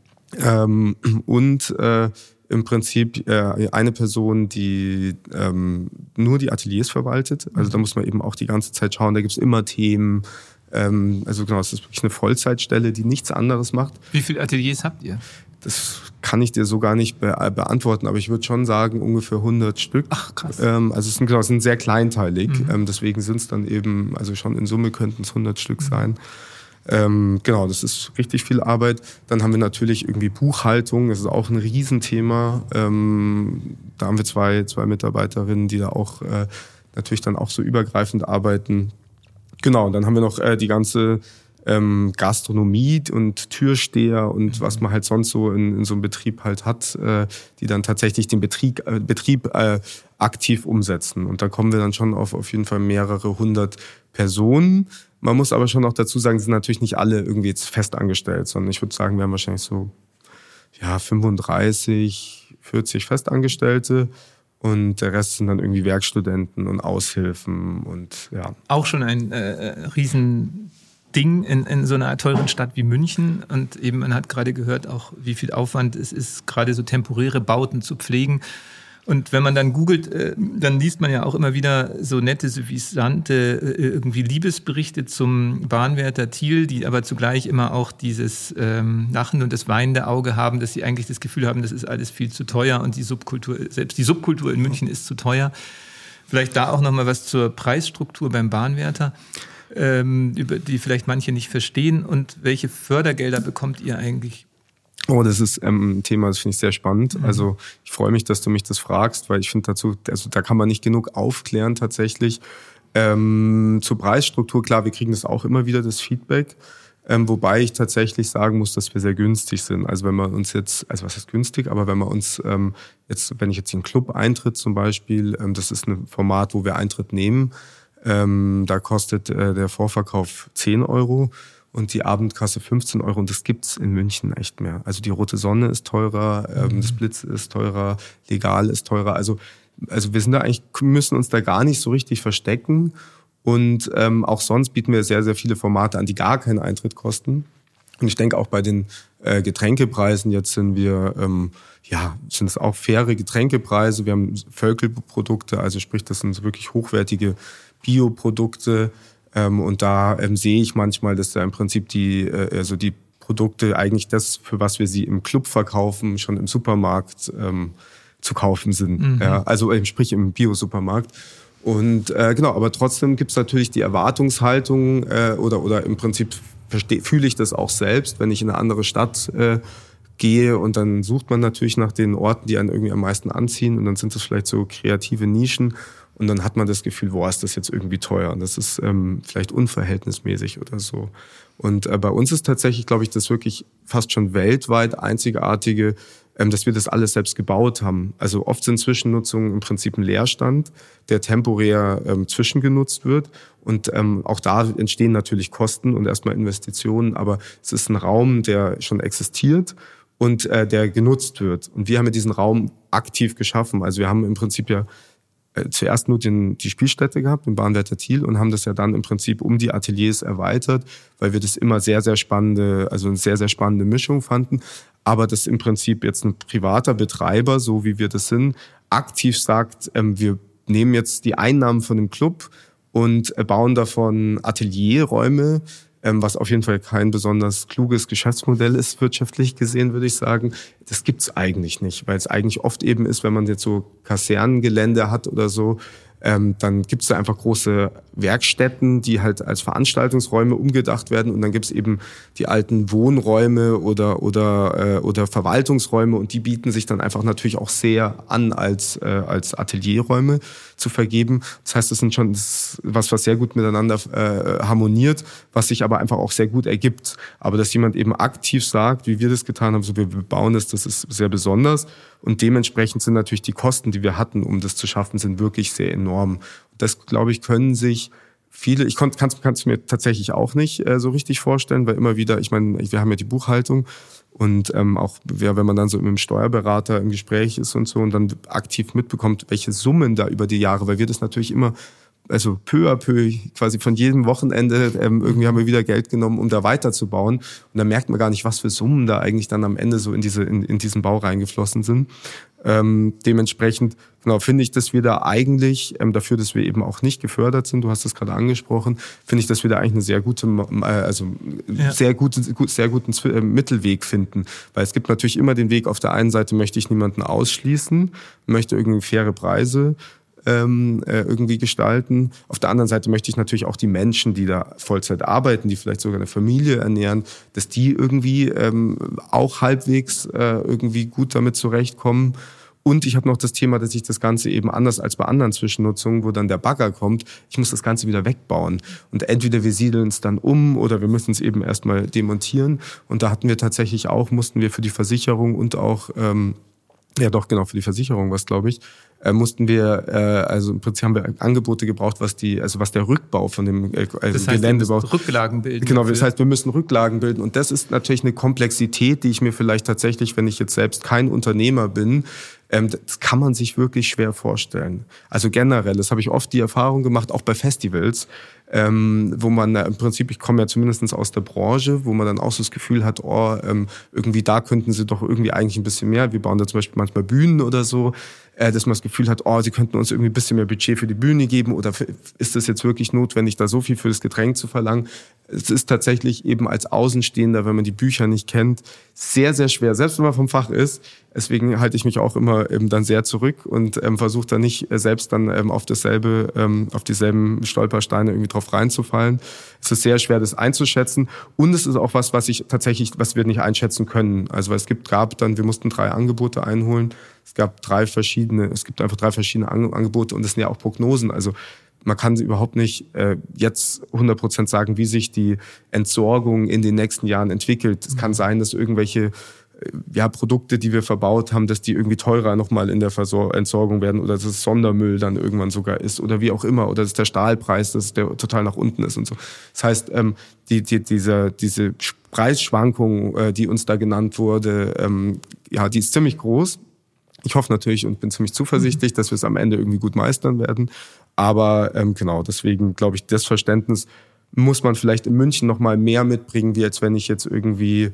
ähm, und äh, im Prinzip äh, eine Person, die ähm, nur die Ateliers verwaltet. Also da muss man eben auch die ganze Zeit schauen, da gibt's immer Themen. Ähm, also genau, es ist wirklich eine Vollzeitstelle, die nichts anderes macht. Wie viele Ateliers habt ihr? Das kann ich dir so gar nicht be- beantworten, aber ich würde schon sagen, ungefähr hundert Stück. Ach, krass. Ähm, also es sind, genau, es sind sehr kleinteilig, Mhm. ähm, deswegen sind es dann eben, also schon in Summe könnten es hundert Stück mhm. sein. Ähm, genau, das ist richtig viel Arbeit. Dann haben wir natürlich irgendwie Buchhaltung, das ist auch ein Riesenthema. Ähm, da haben wir zwei, zwei Mitarbeiterinnen, die da auch äh, natürlich dann auch so übergreifend arbeiten. Genau, und dann haben wir noch äh, die ganze ähm, Gastronomie und Türsteher und mhm. was man halt sonst so in, in so einem Betrieb halt hat, äh, die dann tatsächlich den Betrieb, äh, Betrieb äh, aktiv umsetzen. Und da kommen wir dann schon auf auf jeden Fall mehrere hundert Personen. Man muss aber schon noch dazu sagen, sind natürlich nicht alle irgendwie jetzt fest angestellt, sondern ich würde sagen, wir haben wahrscheinlich so ja fünfunddreißig, vierzig Festangestellte. Und der Rest sind dann irgendwie Werkstudenten und Aushilfen und ja. Auch schon ein äh, Riesending in, in so einer teuren Stadt wie München. Und eben, man hat gerade gehört, auch wie viel Aufwand es ist, gerade so temporäre Bauten zu pflegen. Und wenn man dann googelt, äh, dann liest man ja auch immer wieder so nette, suffisante äh, irgendwie Liebesberichte zum Bahnwärter Thiel, die aber zugleich immer auch dieses ähm, lachende und das weinende Auge haben, dass sie eigentlich das Gefühl haben, das ist alles viel zu teuer und die Subkultur, selbst die Subkultur in München ist zu teuer. Vielleicht da auch nochmal was zur Preisstruktur beim Bahnwärter, ähm, über die vielleicht manche nicht verstehen. Und welche Fördergelder bekommt ihr eigentlich? Oh, das ist ähm, ein Thema, das finde ich sehr spannend. Mhm. Also ich freue mich, dass du mich das fragst, weil ich finde dazu, also da kann man nicht genug aufklären tatsächlich. Ähm, zur Preisstruktur, klar, wir kriegen das auch immer wieder, das Feedback. Ähm, wobei ich tatsächlich sagen muss, dass wir sehr günstig sind. Also wenn man uns jetzt, also was ist günstig, aber wenn man uns ähm, jetzt, wenn ich jetzt in einen Club eintritt zum Beispiel, ähm, das ist ein Format, wo wir Eintritt nehmen, ähm, da kostet äh, der Vorverkauf zehn Euro und die Abendkasse fünfzehn Euro und das gibt's in München echt mehr. Also die Rote Sonne ist teurer, ähm, das Blitz ist teurer, Legal ist teurer. Also, also wir sind da eigentlich, müssen uns da gar nicht so richtig verstecken. Und ähm, auch sonst bieten wir sehr, sehr viele Formate an, die gar keinen Eintritt kosten. Und ich denke auch bei den äh, Getränkepreisen, jetzt sind wir, ähm, ja, sind es auch faire Getränkepreise. Wir haben Völkelprodukte, also sprich, das sind wirklich hochwertige Bioprodukte. Ähm, und da ähm, sehe ich manchmal, dass da im Prinzip die, äh, also die Produkte eigentlich das, für was wir sie im Club verkaufen, schon im Supermarkt ähm, zu kaufen sind. Mhm. Ja, also äh, sprich im Bio-Supermarkt. Und äh, genau, aber trotzdem gibt es natürlich die Erwartungshaltung äh, oder oder im Prinzip versteh, fühle ich das auch selbst, wenn ich in eine andere Stadt äh, gehe und dann sucht man natürlich nach den Orten, die einen irgendwie am meisten anziehen und dann sind das vielleicht so kreative Nischen und dann hat man das Gefühl, boah, ist das jetzt irgendwie teuer und das ist ähm, vielleicht unverhältnismäßig oder so. Und äh, bei uns ist tatsächlich, glaube ich, das wirklich fast schon weltweit einzigartige, ähm, dass wir das alles selbst gebaut haben. Also oft sind Zwischennutzungen im Prinzip ein Leerstand, der temporär ähm, zwischengenutzt wird. Und ähm, auch da entstehen natürlich Kosten und erstmal Investitionen, aber es ist ein Raum, der schon existiert und äh, der genutzt wird. Und wir haben ja diesen Raum aktiv geschaffen. Also wir haben im Prinzip ja äh, zuerst nur den, die Spielstätte gehabt, den Bahnwärter Thiel, und haben das ja dann im Prinzip um die Ateliers erweitert, weil wir das immer sehr, sehr spannende, also eine sehr, sehr spannende Mischung fanden. Aber dass im Prinzip jetzt ein privater Betreiber, so wie wir das sind, aktiv sagt, ähm, wir nehmen jetzt die Einnahmen von dem Club und äh, bauen davon Atelierräume, ähm, was auf jeden Fall kein besonders kluges Geschäftsmodell ist, wirtschaftlich gesehen, würde ich sagen. Das gibt's eigentlich nicht, weil es eigentlich oft eben ist, wenn man jetzt so Kasernengelände hat oder so, ähm, dann gibt's da einfach große Werkstätten, die halt als Veranstaltungsräume umgedacht werden und dann gibt's eben die alten Wohnräume oder oder äh, oder Verwaltungsräume und die bieten sich dann einfach natürlich auch sehr an als äh, als Atelierräume zu vergeben. Das heißt, das sind schon das was was sehr gut miteinander äh, harmoniert, was sich aber einfach auch sehr gut ergibt. Aber dass jemand eben aktiv sagt, wie wir das getan haben, so wir bauen das, das ist sehr besonders und dementsprechend sind natürlich die Kosten, die wir hatten, um das zu schaffen, sind wirklich sehr enorm. Das, glaube ich, können sich viele, ich kann es mir tatsächlich auch nicht äh, so richtig vorstellen, weil immer wieder, ich meine, wir haben ja die Buchhaltung und ähm, auch ja, wenn man dann so mit dem Steuerberater im Gespräch ist und so und dann aktiv mitbekommt, welche Summen da über die Jahre, weil wir das natürlich immer, also peu à peu, quasi von jedem Wochenende, ähm, irgendwie haben wir wieder Geld genommen, um da weiterzubauen. Und dann merkt man gar nicht, was für Summen da eigentlich dann am Ende so in diese in, in diesen Bau reingeflossen sind. Ähm, dementsprechend genau, finde ich, dass wir da eigentlich, ähm, dafür, dass wir eben auch nicht gefördert sind, du hast das gerade angesprochen, finde ich, dass wir da eigentlich eine sehr gute, äh, also ja. sehr gute, sehr guten äh, Mittelweg finden. Weil es gibt natürlich immer den Weg, auf der einen Seite möchte ich niemanden ausschließen, möchte irgendwie faire Preise ähm, äh, irgendwie gestalten. Auf der anderen Seite möchte ich natürlich auch die Menschen, die da Vollzeit arbeiten, die vielleicht sogar eine Familie ernähren, dass die irgendwie ähm, auch halbwegs äh, irgendwie gut damit zurechtkommen. Und ich habe noch das Thema, dass ich das Ganze eben anders als bei anderen Zwischennutzungen, wo dann der Bagger kommt, ich muss das Ganze wieder wegbauen. Und entweder wir siedeln es dann um oder wir müssen es eben erstmal demontieren. Und da hatten wir tatsächlich auch, mussten wir für die Versicherung und auch, ähm, ja doch genau, für die Versicherung was, glaube ich, äh, mussten wir, äh, also im Prinzip haben wir Angebote gebraucht, was die, also was der Rückbau von dem äh, das heißt, Gelände baut. Rücklagen bilden. Genau, das heißt, wir müssen Rücklagen bilden. Und das ist natürlich eine Komplexität, die ich mir vielleicht tatsächlich, wenn ich jetzt selbst kein Unternehmer bin, ähm, das kann man sich wirklich schwer vorstellen. Also generell, das habe ich oft die Erfahrung gemacht, auch bei Festivals, ähm, wo man äh, im Prinzip, ich komme ja zumindest aus der Branche, wo man dann auch so das Gefühl hat, oh, ähm, irgendwie da könnten sie doch irgendwie eigentlich ein bisschen mehr. Wir bauen da zum Beispiel manchmal Bühnen oder so, äh, dass man das Gefühl hat, oh, sie könnten uns irgendwie ein bisschen mehr Budget für die Bühne geben oder ist das jetzt wirklich notwendig, da so viel für das Getränk zu verlangen? Es ist tatsächlich eben als Außenstehender, wenn man die Bücher nicht kennt, sehr, sehr schwer, selbst wenn man vom Fach ist. Deswegen halte ich mich auch immer eben dann sehr zurück und ähm, versuche da nicht äh, selbst dann ähm, auf dasselbe, ähm, auf dieselben Stolpersteine irgendwie drauf reinzufallen. Es ist sehr schwer, das einzuschätzen und es ist auch was, was ich tatsächlich, was wir nicht einschätzen können. Also weil es gibt, gab dann, wir mussten drei Angebote einholen. Es gab drei verschiedene, es gibt einfach drei verschiedene Angebote und das sind ja auch Prognosen. Also man kann überhaupt nicht äh, jetzt hundert Prozent sagen, wie sich die Entsorgung in den nächsten Jahren entwickelt. Es kann sein, dass irgendwelche ja, Produkte, die wir verbaut haben, dass die irgendwie teurer nochmal in der Versor- Entsorgung werden oder dass es Sondermüll dann irgendwann sogar ist oder wie auch immer oder dass der Stahlpreis, dass der total nach unten ist und so. Das heißt, ähm, die, die, diese, diese Preisschwankung, äh, die uns da genannt wurde, ähm, ja, die ist ziemlich groß. Ich hoffe natürlich und bin ziemlich zuversichtlich, dass wir es am Ende irgendwie gut meistern werden. Aber ähm, genau, deswegen glaube ich, das Verständnis muss man vielleicht in München nochmal mehr mitbringen, wie als wenn ich jetzt irgendwie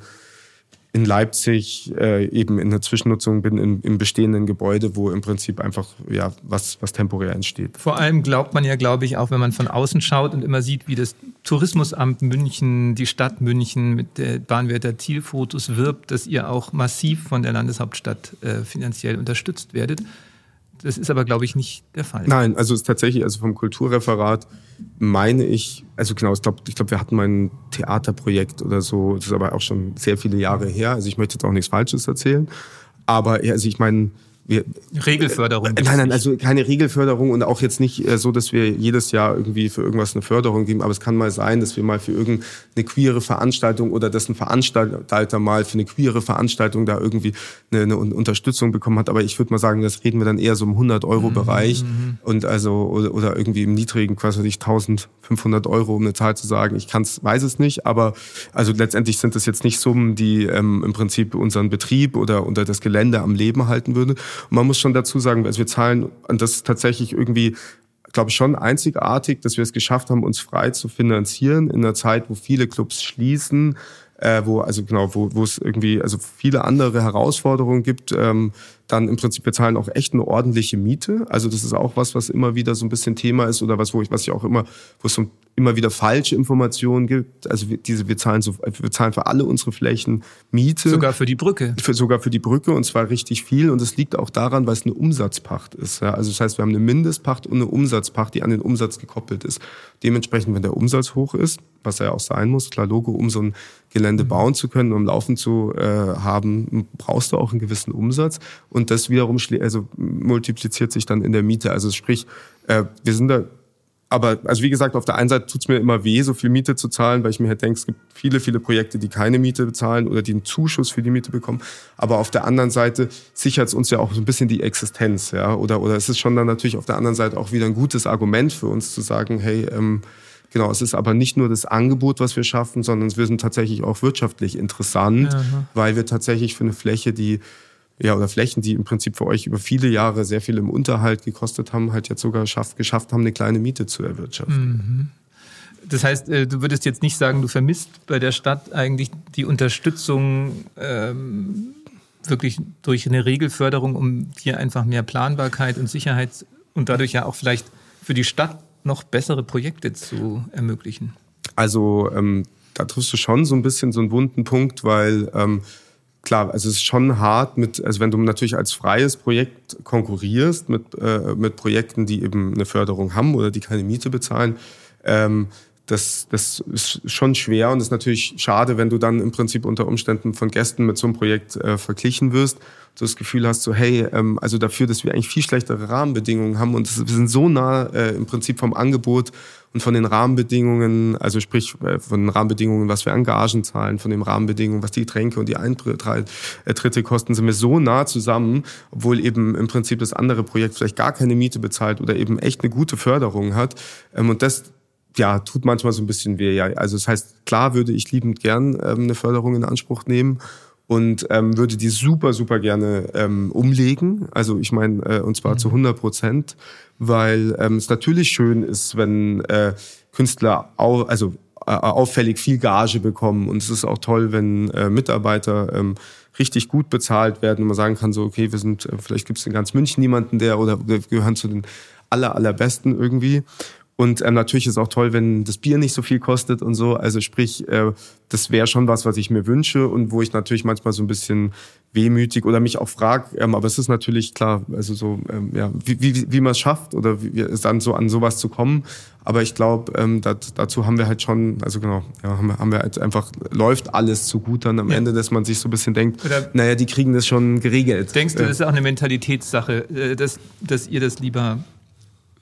in Leipzig äh, eben in der Zwischennutzung bin, in, im bestehenden Gebäude, wo im Prinzip einfach ja was, was temporär entsteht. Vor allem glaubt man ja, glaube ich, auch wenn man von außen schaut und immer sieht, wie das Tourismusamt München, die Stadt München mit der Bahnwärter Thiel-Fotos wirbt, dass ihr auch massiv von der Landeshauptstadt äh, finanziell unterstützt werdet. Das ist aber, glaube ich, nicht der Fall. Nein, also es ist tatsächlich, also vom Kulturreferat meine ich, also genau, ich glaube, ich glaub, wir hatten mal ein Theaterprojekt oder so, das ist aber auch schon sehr viele Jahre her, also ich möchte jetzt auch nichts Falsches erzählen, aber also ich meine, wir, Regelförderung. Äh, nein, nein, also keine Regelförderung und auch jetzt nicht äh, so, dass wir jedes Jahr irgendwie für irgendwas eine Förderung geben, aber es kann mal sein, dass wir mal für irgendeine queere Veranstaltung oder dass ein Veranstalter mal für eine queere Veranstaltung da irgendwie eine, eine Unterstützung bekommen hat, aber ich würde mal sagen, das reden wir dann eher so im hundert-Euro-Bereich mhm. und also oder, oder irgendwie im niedrigen, quasi eintausendfünfhundert Euro, um eine Zahl zu sagen. Ich kann's, weiß es nicht, aber also letztendlich sind das jetzt nicht Summen, die ähm, im Prinzip unseren Betrieb oder unter das Gelände am Leben halten würde. Und man muss schon dazu sagen, also wir zahlen, und das ist tatsächlich irgendwie, glaube ich, schon einzigartig, dass wir es geschafft haben, uns frei zu finanzieren in einer Zeit, wo viele Clubs schließen, äh, wo also genau, wo, wo es irgendwie also viele andere Herausforderungen gibt. Ähm, dann im Prinzip wir zahlen auch echt eine ordentliche Miete. Also das ist auch was, was immer wieder so ein bisschen Thema ist oder was, wo ich, was ich auch immer, wo es so immer wieder falsche Informationen gibt. Also wir, diese, wir zahlen so, wir zahlen für alle unsere Flächen Miete. Sogar für die Brücke. Für, sogar für die Brücke und zwar richtig viel. Und das liegt auch daran, weil es eine Umsatzpacht ist. Ja? Also das heißt, wir haben eine Mindestpacht und eine Umsatzpacht, die an den Umsatz gekoppelt ist. Dementsprechend, wenn der Umsatz hoch ist, was er ja auch sein muss, klar Logo, um so ein Gelände bauen zu können, um laufen zu äh, haben, brauchst du auch einen gewissen Umsatz. Und das wiederum also multipliziert sich dann in der Miete. Also sprich, äh, wir sind da, aber also wie gesagt, auf der einen Seite tut's mir immer weh, so viel Miete zu zahlen, weil ich mir halt denke, es gibt viele, viele Projekte, die keine Miete bezahlen oder die einen Zuschuss für die Miete bekommen. Aber auf der anderen Seite sichert es uns ja auch so ein bisschen die Existenz, ja. Oder oder es ist schon dann natürlich auf der anderen Seite auch wieder ein gutes Argument für uns zu sagen, hey, ähm, genau, es ist aber nicht nur das Angebot, was wir schaffen, sondern wir sind tatsächlich auch wirtschaftlich interessant, ja, weil wir tatsächlich für eine Fläche, die ja, oder Flächen, die im Prinzip für euch über viele Jahre sehr viel im Unterhalt gekostet haben, halt jetzt sogar geschafft, geschafft haben, eine kleine Miete zu erwirtschaften. Das heißt, du würdest jetzt nicht sagen, du vermisst bei der Stadt eigentlich die Unterstützung ähm, wirklich durch eine Regelförderung, um hier einfach mehr Planbarkeit und Sicherheit und dadurch ja auch vielleicht für die Stadt noch bessere Projekte zu ermöglichen? Also ähm, da triffst du schon so ein bisschen so einen wunden Punkt, weil ähm, klar, also es ist schon hart mit, also wenn du natürlich als freies Projekt konkurrierst mit äh, mit Projekten, die eben eine Förderung haben oder die keine Miete bezahlen, ähm, das das ist schon schwer und ist natürlich schade, wenn du dann im Prinzip unter Umständen von Gästen mit so einem Projekt äh, verglichen wirst. Du das Gefühl hast, so hey, ähm, also dafür, dass wir eigentlich viel schlechtere Rahmenbedingungen haben und wir sind so nah äh, im Prinzip vom Angebot und von den Rahmenbedingungen, also sprich äh, von den Rahmenbedingungen, was wir an Gagen zahlen, von den Rahmenbedingungen, was die Getränke und die Eintritte kosten, sind wir so nah zusammen, obwohl eben im Prinzip das andere Projekt vielleicht gar keine Miete bezahlt oder eben echt eine gute Förderung hat. Ähm, und das ja, tut manchmal so ein bisschen weh. Ja. Also das heißt, klar würde ich liebend gern ähm, eine Förderung in Anspruch nehmen und ähm, würde die super, super gerne ähm, umlegen. Also ich meine, äh, und zwar mhm. zu hundert Prozent, weil ähm, es natürlich schön ist, wenn äh, Künstler au- also äh, auffällig viel Gage bekommen. Und es ist auch toll, wenn äh, Mitarbeiter ähm, richtig gut bezahlt werden und man sagen kann, so okay, wir sind, äh, vielleicht gibt es in ganz München niemanden, der oder wir gehören zu den aller, allerbesten irgendwie. Und ähm, natürlich ist es auch toll, wenn das Bier nicht so viel kostet und so. Also sprich, äh, das wäre schon was, was ich mir wünsche und wo ich natürlich manchmal so ein bisschen wehmütig oder mich auch frage. Ähm, aber es ist natürlich klar, also so ähm, ja, wie, wie, wie man es schafft oder wie es dann so an sowas zu kommen. Aber ich glaube, ähm, dat, dazu haben wir halt schon, also genau, ja, haben wir, haben wir halt einfach, läuft alles so gut dann am ja. Ende, dass man sich so ein bisschen denkt, oder naja, die kriegen das schon geregelt. Denkst du, das ist auch eine Mentalitätssache, dass, dass ihr das lieber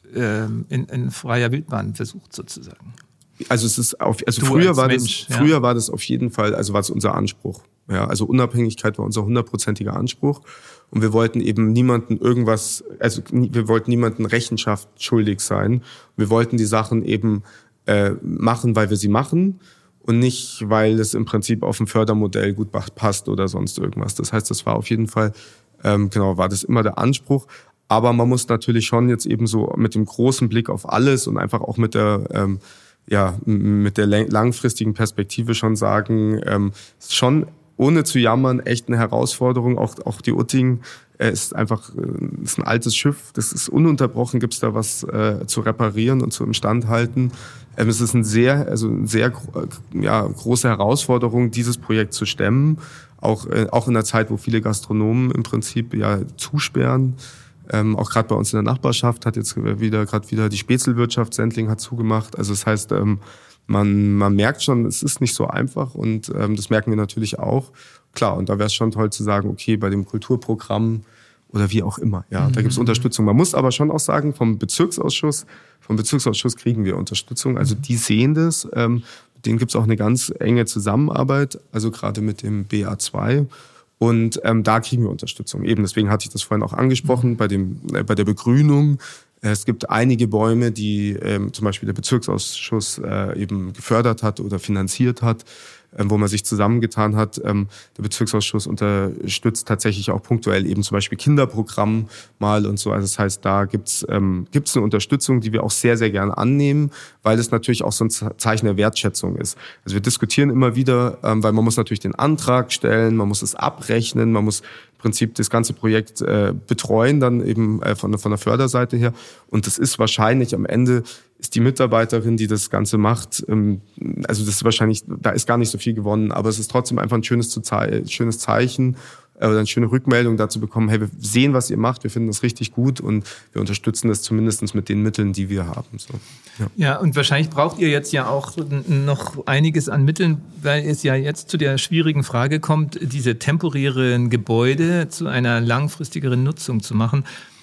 äh, in, in freier Wildbahn versucht sozusagen. Also es ist auf, also früher war Mensch, das, ja. früher war das auf jeden Fall, also war es unser Anspruch. Ja, also Unabhängigkeit war unser hundertprozentiger Anspruch. Und wir wollten eben niemanden irgendwas, also wir wollten niemanden Rechenschaft schuldig sein. Wir wollten die Sachen eben äh, machen, weil wir sie machen und nicht, weil es im Prinzip auf ein Fördermodell gut passt oder sonst irgendwas. Das heißt, das war auf jeden Fall, ähm, genau, war das immer der Anspruch. Aber man muss natürlich schon jetzt eben so mit dem großen Blick auf alles und einfach auch mit der, ähm, ja, mit der langfristigen Perspektive schon sagen, ähm, schon ohne zu jammern, echt eine Herausforderung. Auch, auch die Utting äh, ist einfach äh, ist ein altes Schiff. Das ist ununterbrochen, gibt's da was äh, zu reparieren und zu Instandhalten. Ähm, es ist ein sehr, also eine sehr ja, große Herausforderung, dieses Projekt zu stemmen. Auch, äh, auch in einer Zeit, wo viele Gastronomen im Prinzip ja zusperren. Ähm, auch gerade bei uns in der Nachbarschaft hat jetzt wieder gerade wieder die Spätzlewirtschaft Sendling hat zugemacht. Also das heißt, ähm, man man merkt schon, es ist nicht so einfach und ähm, das merken wir natürlich auch. Klar, und da wäre es schon toll zu sagen, okay, bei dem Kulturprogramm oder wie auch immer, ja, mhm. da gibt es Unterstützung. Man muss aber schon auch sagen, vom Bezirksausschuss, vom Bezirksausschuss kriegen wir Unterstützung. Also die sehen das. Ähm, mit denen gibt es auch eine ganz enge Zusammenarbeit, also gerade mit dem B A zwei. Und ähm, da kriegen wir Unterstützung. Eben deswegen hatte ich das vorhin auch angesprochen bei dem äh, bei der Begrünung. Es gibt einige Bäume, die ähm, zum Beispiel der Bezirksausschuss äh, eben gefördert hat oder finanziert hat, ähm, wo man sich zusammengetan hat. Ähm, der Bezirksausschuss unterstützt tatsächlich auch punktuell eben zum Beispiel Kinderprogramm mal und so. Also das heißt, da gibt's ähm, gibt's eine Unterstützung, die wir auch sehr, sehr gerne annehmen, weil es natürlich auch so ein Zeichen der Wertschätzung ist. Also wir diskutieren immer wieder, ähm, weil man muss natürlich den Antrag stellen, man muss es abrechnen, man muss im Prinzip das ganze Projekt äh, betreuen, dann eben äh, von, von der Förderseite her. Und das ist wahrscheinlich am Ende, ist die Mitarbeiterin, die das Ganze macht, ähm, also das ist wahrscheinlich, da ist gar nicht so viel gewonnen, aber es ist trotzdem einfach ein schönes, schönes Zeichen äh, oder eine schöne Rückmeldung dazu bekommen, hey, wir sehen, was ihr macht, wir finden das richtig gut und wir unterstützen das zumindest mit den Mitteln, die wir haben. So. Ja. Ja, und wahrscheinlich braucht ihr jetzt ja auch noch einiges an Mitteln, weil es ja jetzt zu der schwierigen Frage kommt, diese temporären Gebäude zu einer langfristigeren Nutzung zu machen.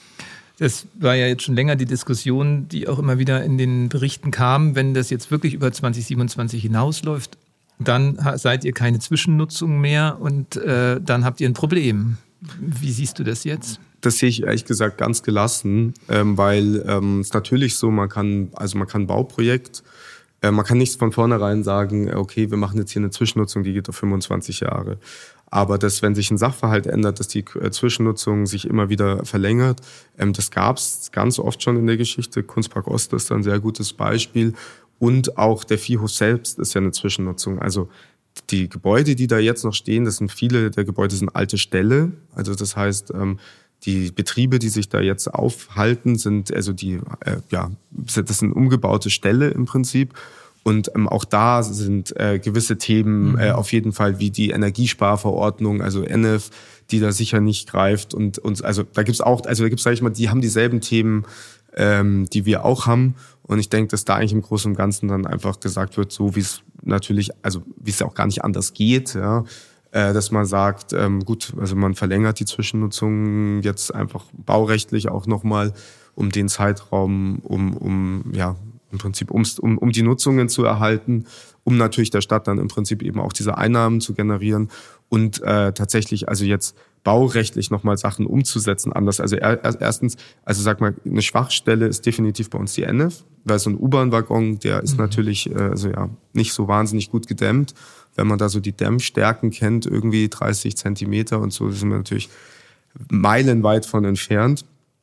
Das war ja jetzt schon länger die Diskussion, die auch immer wieder in den Berichten kam. Wenn das jetzt wirklich über zwanzig siebenundzwanzig hinausläuft, dann seid ihr keine Zwischennutzung mehr und äh, dann habt ihr ein Problem. Wie siehst du das jetzt? Das sehe ich ehrlich gesagt ganz gelassen, ähm, weil ähm, es natürlich so, man kann, also man kann ein Bauprojekt, äh, man kann nicht von vornherein sagen, okay, wir machen jetzt hier eine Zwischennutzung, die geht auf fünfundzwanzig Jahre. Aber dass, wenn sich ein Sachverhalt ändert, dass die äh, Zwischennutzung sich immer wieder verlängert, ähm, das gab es ganz oft schon in der Geschichte. Kunstpark Ost ist ein sehr gutes Beispiel. Und auch der Viehhof selbst ist ja eine Zwischennutzung. Also die Gebäude, die da jetzt noch stehen, das sind viele der Gebäude sind alte Ställe. Also das heißt, ähm, die Betriebe, die sich da jetzt aufhalten, sind also die, äh, ja, das sind umgebaute Ställe im Prinzip. Und ähm, auch da sind äh, gewisse Themen mhm. äh, auf jeden Fall wie die Energiesparverordnung, also N E F, die da sicher nicht greift. Und, und also da gibt's auch, also da gibt's, sag ich mal, die haben dieselben Themen, ähm, die wir auch haben. Und ich denke, dass da eigentlich im Großen und Ganzen dann einfach gesagt wird, so wie es natürlich, also wie es ja auch gar nicht anders geht, ja, äh, dass man sagt, ähm, gut, also man verlängert die Zwischennutzung jetzt einfach baurechtlich auch nochmal um den Zeitraum, um, um ja, im Prinzip um, um, um die Nutzungen zu erhalten, um natürlich der Stadt dann im Prinzip eben auch diese Einnahmen zu generieren und äh, tatsächlich also jetzt baurechtlich nochmal Sachen umzusetzen anders. Also er, erstens, also sag mal, eine Schwachstelle ist definitiv bei uns die N E F, weil so ein U-Bahn-Waggon, der ist mhm. natürlich äh, also ja nicht so wahnsinnig gut gedämmt. Wenn man da so die Dämmstärken kennt, irgendwie dreißig Zentimeter und so, sind wir natürlich meilenweit von entfernt.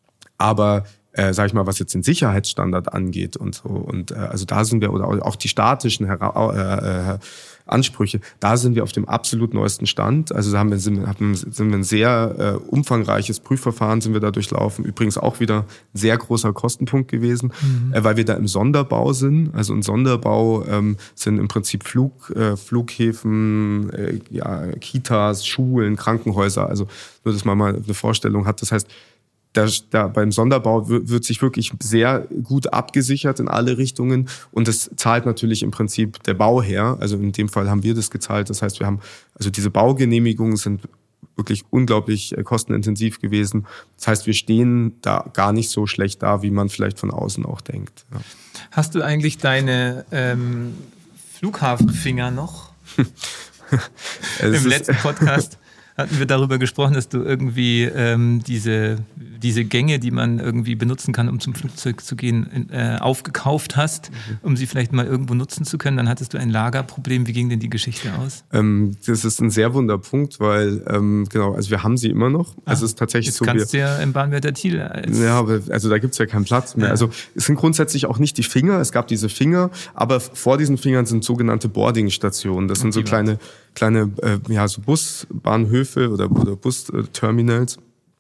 Aber Äh, sag ich mal, was jetzt den Sicherheitsstandard angeht und so. Und äh, also da sind wir, oder auch die statischen Hera- äh, Ansprüche, da sind wir auf dem absolut neuesten Stand. Also da haben wir, sind, haben, sind wir ein sehr äh, umfangreiches Prüfverfahren sind wir da durchlaufen. Übrigens auch wieder ein sehr großer Kostenpunkt gewesen, mhm. äh, weil wir da im Sonderbau sind. Also ein Sonderbau ähm, sind im Prinzip Flug, äh, Flughäfen, äh, ja, Kitas, Schulen, Krankenhäuser. Also nur, dass man mal eine Vorstellung hat. Das heißt, Da, da beim Sonderbau wird, wird sich wirklich sehr gut abgesichert in alle Richtungen und das zahlt natürlich im Prinzip der Bauherr. Also in dem Fall haben wir das gezahlt. Das heißt, wir haben also diese Baugenehmigungen sind wirklich unglaublich kostenintensiv gewesen. Das heißt, wir stehen da gar nicht so schlecht da, wie man vielleicht von außen auch denkt. Ja. Hast du eigentlich deine ähm, Flughafenfinger noch? Im letzten Podcast hatten wir darüber gesprochen, dass du irgendwie ähm, diese, diese Gänge, die man irgendwie benutzen kann, um zum Flugzeug zu gehen, äh, aufgekauft hast, mhm. um sie vielleicht mal irgendwo nutzen zu können. Dann hattest du ein Lagerproblem. Wie ging denn die Geschichte aus? Ähm, das ist ein sehr wunder Punkt, weil ähm, genau, also wir haben sie immer noch. Ah, es ist tatsächlich jetzt so. Kannst wir, du ja im Bahnwärter Thiel. Ja, aber also da gibt's ja keinen Platz mehr. Ja. Also es sind grundsätzlich auch nicht die Finger. Es gab diese Finger, aber vor diesen Fingern sind sogenannte Boardingstationen. Das sind so kleine kleine äh, ja so Busbahnhöfe oder, oder Busterminals.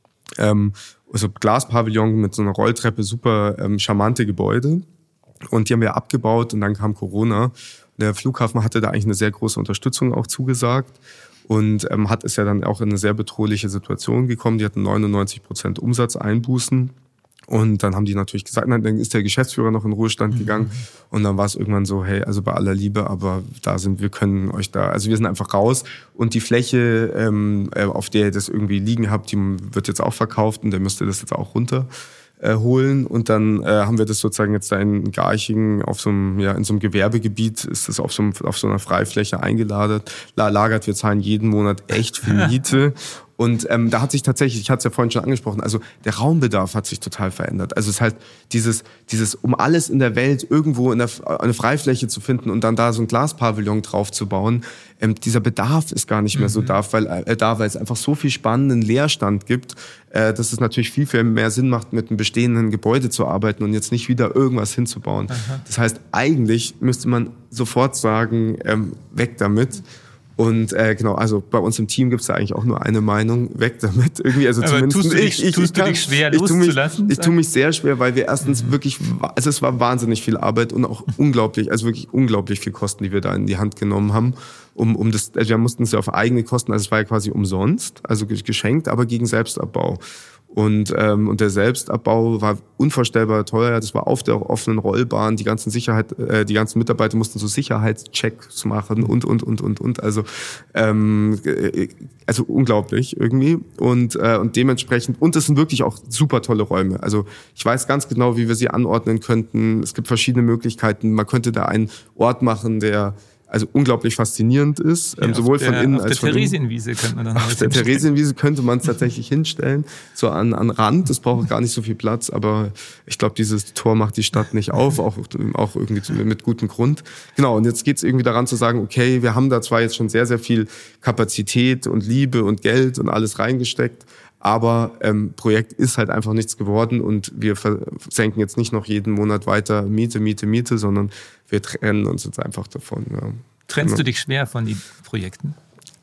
Ähm, also Glaspavillon mit so einer Rolltreppe, super ähm, charmante Gebäude. Und die haben wir abgebaut und dann kam Corona. Der Flughafen hatte da eigentlich eine sehr große Unterstützung auch zugesagt und ähm, hat es ja dann auch in eine sehr bedrohliche Situation gekommen. Die hatten neunundneunzig Prozent Umsatzeinbußen. Und dann haben die natürlich gesagt, nein, dann ist der Geschäftsführer noch in Ruhestand gegangen. Mhm. Und dann war es irgendwann so, hey, also bei aller Liebe, aber da sind wir, können euch da, also wir sind einfach raus. Und die Fläche, ähm, auf der ihr das irgendwie liegen habt, die wird jetzt auch verkauft und der müsste das jetzt auch runter äh, holen. Und dann äh, haben wir das sozusagen jetzt da in Garching auf so einem, ja, in so einem Gewerbegebiet, ist das auf so, einem, auf so einer Freifläche eingelagert. Lagert, wir zahlen jeden Monat echt viel Miete. Und ähm, da hat sich tatsächlich, ich hatte es ja vorhin schon angesprochen, also der Raumbedarf hat sich total verändert. Also es ist halt dieses, dieses um alles in der Welt irgendwo in der, eine Freifläche zu finden und dann da so ein Glaspavillon drauf zu bauen, ähm, dieser Bedarf ist gar nicht mehr so da, weil, äh, da, weil es einfach so viel spannenden Leerstand gibt, äh, dass es natürlich viel, viel mehr Sinn macht, mit einem bestehenden Gebäude zu arbeiten und jetzt nicht wieder irgendwas hinzubauen. Aha. Das heißt, eigentlich müsste man sofort sagen, ähm, weg damit. Und äh, genau, also bei uns im Team gibt's da eigentlich auch nur eine Meinung, weg damit. Irgendwie, also aber zumindest tust du dich, ich, ich, tust ich kann, du dich schwer ich loszulassen? Ich tue mich sehr schwer, weil wir erstens mhm. wirklich, also es war wahnsinnig viel Arbeit und auch unglaublich, also wirklich unglaublich viel Kosten, die wir da in die Hand genommen haben. Um, um das, also wir mussten es ja auf eigene Kosten, also es war ja quasi umsonst, also geschenkt, aber gegen Selbstabbau. Und, ähm, und der Selbstabbau war unvorstellbar teuer. Das war auf der offenen Rollbahn. Die ganzen Sicherheit, äh, die ganzen Mitarbeiter mussten so Sicherheitschecks machen und und und und und. Also ähm, also unglaublich irgendwie. Und äh, und dementsprechend und das sind wirklich auch super tolle Räume. Also ich weiß ganz genau, wie wir sie anordnen könnten. Es gibt verschiedene Möglichkeiten. Man könnte da einen Ort machen, der also unglaublich faszinierend ist, ja, ähm, sowohl der, von innen als von innen. Auf der Theresienwiese könnte man dann Auf der Theresienwiese könnte man es tatsächlich hinstellen, so an, an Rand, das braucht gar nicht so viel Platz, aber ich glaube, dieses Tor macht die Stadt nicht auf, auch, auch irgendwie mit gutem Grund. Genau, und jetzt geht es irgendwie daran zu sagen, okay, wir haben da zwar jetzt schon sehr, sehr viel Kapazität und Liebe und Geld und alles reingesteckt, aber ähm, Projekt ist halt einfach nichts geworden und wir versenken jetzt nicht noch jeden Monat weiter Miete, Miete, Miete, sondern wir trennen uns jetzt einfach davon. Ja. Trennst ja. du dich schwer von den Projekten?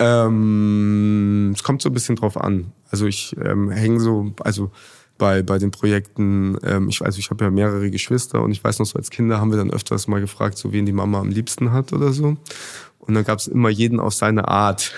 Ähm, es kommt so ein bisschen drauf an. Also ich ähm, hänge so, also bei bei den Projekten, ähm, ich weiß, ich habe ja mehrere Geschwister und ich weiß noch so, als Kinder haben wir dann öfters mal gefragt, so wen die Mama am liebsten hat oder so. Und dann gab es immer jeden auf seine Art,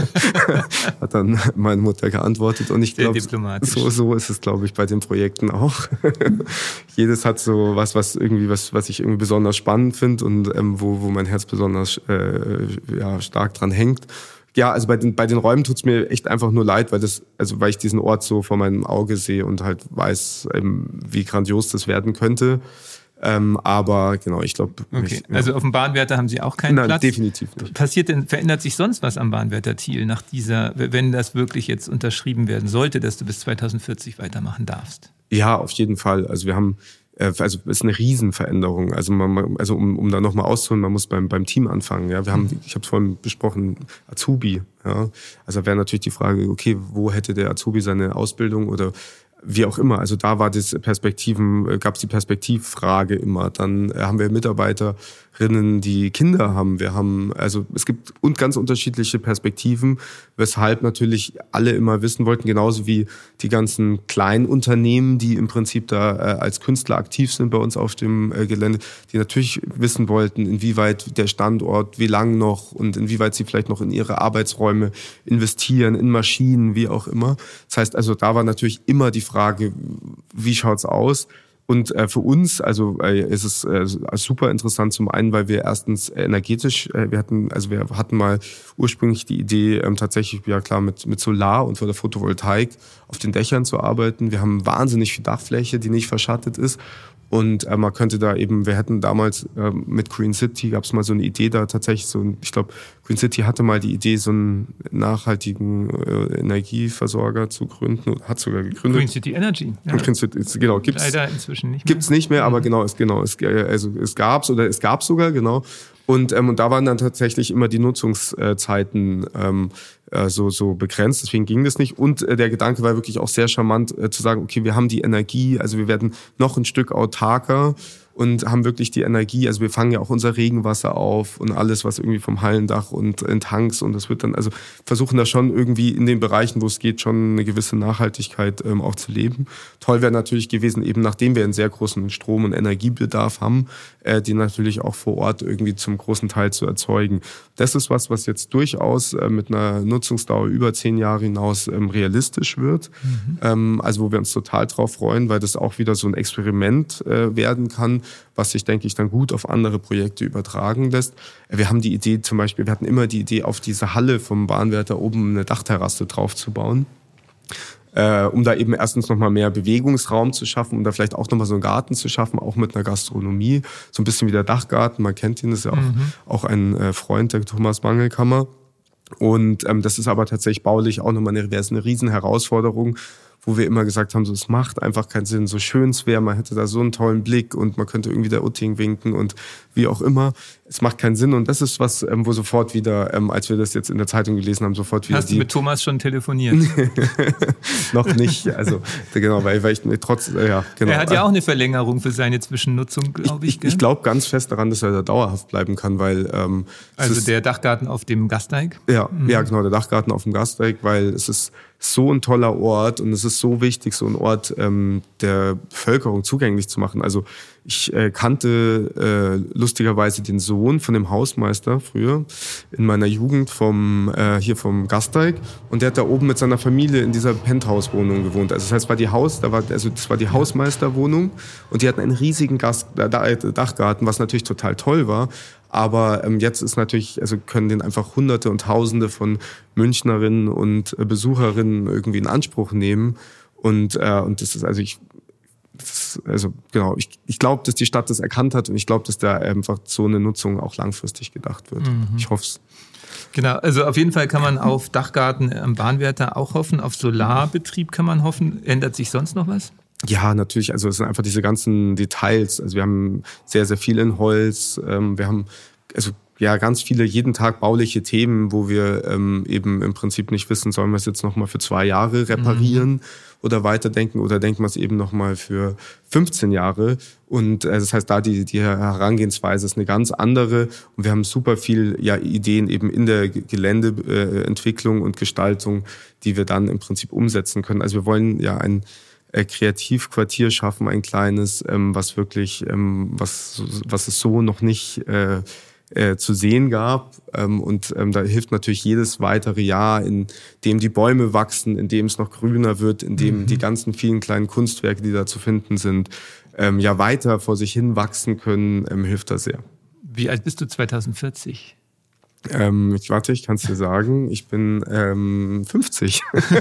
hat dann meine Mutter geantwortet. Und ich glaube, so, so ist es, glaube ich, bei den Projekten auch. Jedes hat so was, was irgendwie, was, was ich irgendwie besonders spannend finde und ähm, wo, wo mein Herz besonders äh, ja, stark dran hängt. Ja, also bei den bei den Räumen tut's mir echt einfach nur leid, weil das, also weil ich diesen Ort so vor meinem Auge sehe und halt weiß, ähm, wie grandios das werden könnte. Ähm, aber genau, ich glaube. Okay. Ja. Also auf dem Bahnwärter haben Sie auch keinen Nein, Platz? Definitiv nicht. Passiert denn, verändert sich sonst was am Bahnwärter Thiel nach dieser, wenn das wirklich jetzt unterschrieben werden sollte, dass du bis zweitausendvierzig weitermachen darfst? Ja, auf jeden Fall. Also wir haben, also es ist eine Riesenveränderung. Also man, also um, um da nochmal auszuholen, man muss beim beim Team anfangen. Ja, wir haben, ich habe es vorhin besprochen, Azubi. Ja, also wäre natürlich die Frage, okay, wo hätte der Azubi seine Ausbildung oder wie auch immer, also da war das Perspektiven, gab es die Perspektivfrage immer. Dann haben wir Mitarbeiterinnen, die Kinder haben. Wir haben, also es gibt ganz unterschiedliche Perspektiven, weshalb natürlich alle immer wissen wollten, genauso wie die ganzen kleinen Unternehmen, die im Prinzip da äh, als Künstler aktiv sind bei uns auf dem äh, Gelände, die natürlich wissen wollten, inwieweit der Standort, wie lang noch und inwieweit sie vielleicht noch in ihre Arbeitsräume investieren, in Maschinen, wie auch immer. Das heißt also, da war natürlich immer die Frage, wie schaut's aus? Und äh, für uns, also äh, ist es äh, super interessant zum einen, weil wir erstens energetisch, äh, wir hatten, also wir hatten mal ursprünglich die Idee, ähm, tatsächlich, ja klar, mit, mit Solar und der Photovoltaik auf den Dächern zu arbeiten. Wir haben wahnsinnig viel Dachfläche, die nicht verschattet ist. Und äh, man könnte da eben, wir hätten damals äh, mit Green City, gab es mal so eine Idee da tatsächlich, so ein, ich glaube, Green City hatte mal die Idee, so einen nachhaltigen äh, Energieversorger zu gründen, hat sogar gegründet. Green City Energy. Ja. Green City, genau, gibt's leider inzwischen nicht mehr. Gibt's nicht mehr, aber genau, es, genau, es, also es gab's oder es gab sogar, genau. Und, ähm, und da waren dann tatsächlich immer die Nutzungszeiten ähm, äh, so, so begrenzt, deswegen ging das nicht. Und äh, der Gedanke war wirklich auch sehr charmant, äh, zu sagen, okay, wir haben die Energie, also wir werden noch ein Stück autarker und haben wirklich die Energie, also wir fangen ja auch unser Regenwasser auf und alles, was irgendwie vom Hallendach und in Tanks und das wird dann, also versuchen da schon irgendwie in den Bereichen, wo es geht, schon eine gewisse Nachhaltigkeit ähm, auch zu leben. Toll wäre natürlich gewesen, eben nachdem wir einen sehr großen Strom- und Energiebedarf haben, äh, die natürlich auch vor Ort irgendwie zum großen Teil zu erzeugen. Das ist was, was jetzt durchaus äh, mit einer Nutzungsdauer über zehn Jahre hinaus ähm, realistisch wird. Mhm. Ähm, also wo wir uns total drauf freuen, weil das auch wieder so ein Experiment äh, werden kann, was sich, denke ich, dann gut auf andere Projekte übertragen lässt. Wir haben die Idee zum Beispiel, wir hatten immer die Idee, auf diese Halle vom Bahnwärter oben eine Dachterrasse drauf zu bauen. Äh, um da eben erstens nochmal mehr Bewegungsraum zu schaffen, um da vielleicht auch nochmal so einen Garten zu schaffen, auch mit einer Gastronomie. So ein bisschen wie der Dachgarten, man kennt ihn, das ist ja auch, mhm. auch ein äh, Freund der Thomas Mangelkammer. Und ähm, das ist aber tatsächlich baulich auch nochmal eine, wäre es eine riesen Herausforderung, wo wir immer gesagt haben, so, es macht einfach keinen Sinn, so schön es wäre, man hätte da so einen tollen Blick und man könnte irgendwie der Utting winken und wie auch immer. Es macht keinen Sinn und das ist was, ähm, wo sofort wieder, ähm, als wir das jetzt in der Zeitung gelesen haben, sofort wieder Hast die... du mit Thomas schon telefoniert? Noch nicht, also genau, weil, weil ich mir trotz, äh, ja, genau. Er hat ja auch eine Verlängerung für seine Zwischennutzung, glaube ich. Ich, ich glaube ganz fest daran, dass er da dauerhaft bleiben kann, weil... Ähm, also ist, der Dachgarten auf dem Gasteig? Ja, mhm. ja, genau, der Dachgarten auf dem Gasteig, weil es ist so ein toller Ort und es ist so wichtig, so einen Ort ähm, der Bevölkerung zugänglich zu machen. Also ich äh, kannte äh, lustigerweise den Sohn von dem Hausmeister früher in meiner Jugend vom äh, hier vom Gasteig und der hat da oben mit seiner Familie in dieser Penthouse-Wohnung gewohnt. Also das heißt, war die Haus, da war also das war die Hausmeisterwohnung und die hatten einen riesigen Gas, äh, Dachgarten, was natürlich total toll war. Aber ähm, jetzt ist natürlich, also können den einfach Hunderte und Tausende von Münchnerinnen und äh, Besucherinnen irgendwie in Anspruch nehmen. Und äh, und das ist also ich, das ist, also genau, ich ich glaube, dass die Stadt das erkannt hat und ich glaube, dass da einfach so eine Nutzung auch langfristig gedacht wird. Mhm. Ich hoffe es. Genau, also auf jeden Fall kann man auf Dachgarten am Bahnwärter auch hoffen, auf Solarbetrieb kann man hoffen. Ändert sich sonst noch was? Ja, natürlich. Also es sind einfach diese ganzen Details. Also wir haben sehr, sehr viel in Holz. Ähm, wir haben also ja ganz viele jeden Tag bauliche Themen, wo wir ähm, eben im Prinzip nicht wissen, sollen wir es jetzt nochmal für zwei Jahre reparieren mhm. oder weiterdenken oder denken wir es eben nochmal für fünfzehn Jahre. Und äh, das heißt, da die, die Herangehensweise ist eine ganz andere. Und wir haben super viel ja, Ideen eben in der Geländeentwicklung und Gestaltung, die wir dann im Prinzip umsetzen können. Also wir wollen ja ein Kreativquartier schaffen, ein kleines, ähm, was wirklich, ähm, was, was es so noch nicht äh, äh, zu sehen gab. Ähm, und ähm, da hilft natürlich jedes weitere Jahr, in dem die Bäume wachsen, in dem es noch grüner wird, in dem mhm. die ganzen vielen kleinen Kunstwerke, die da zu finden sind, ähm, ja weiter vor sich hin wachsen können, ähm, hilft da sehr. Wie alt bist du zweitausendvierzig? Ähm, ich warte, ich kann es dir sagen. Ich bin ähm, fünfzig.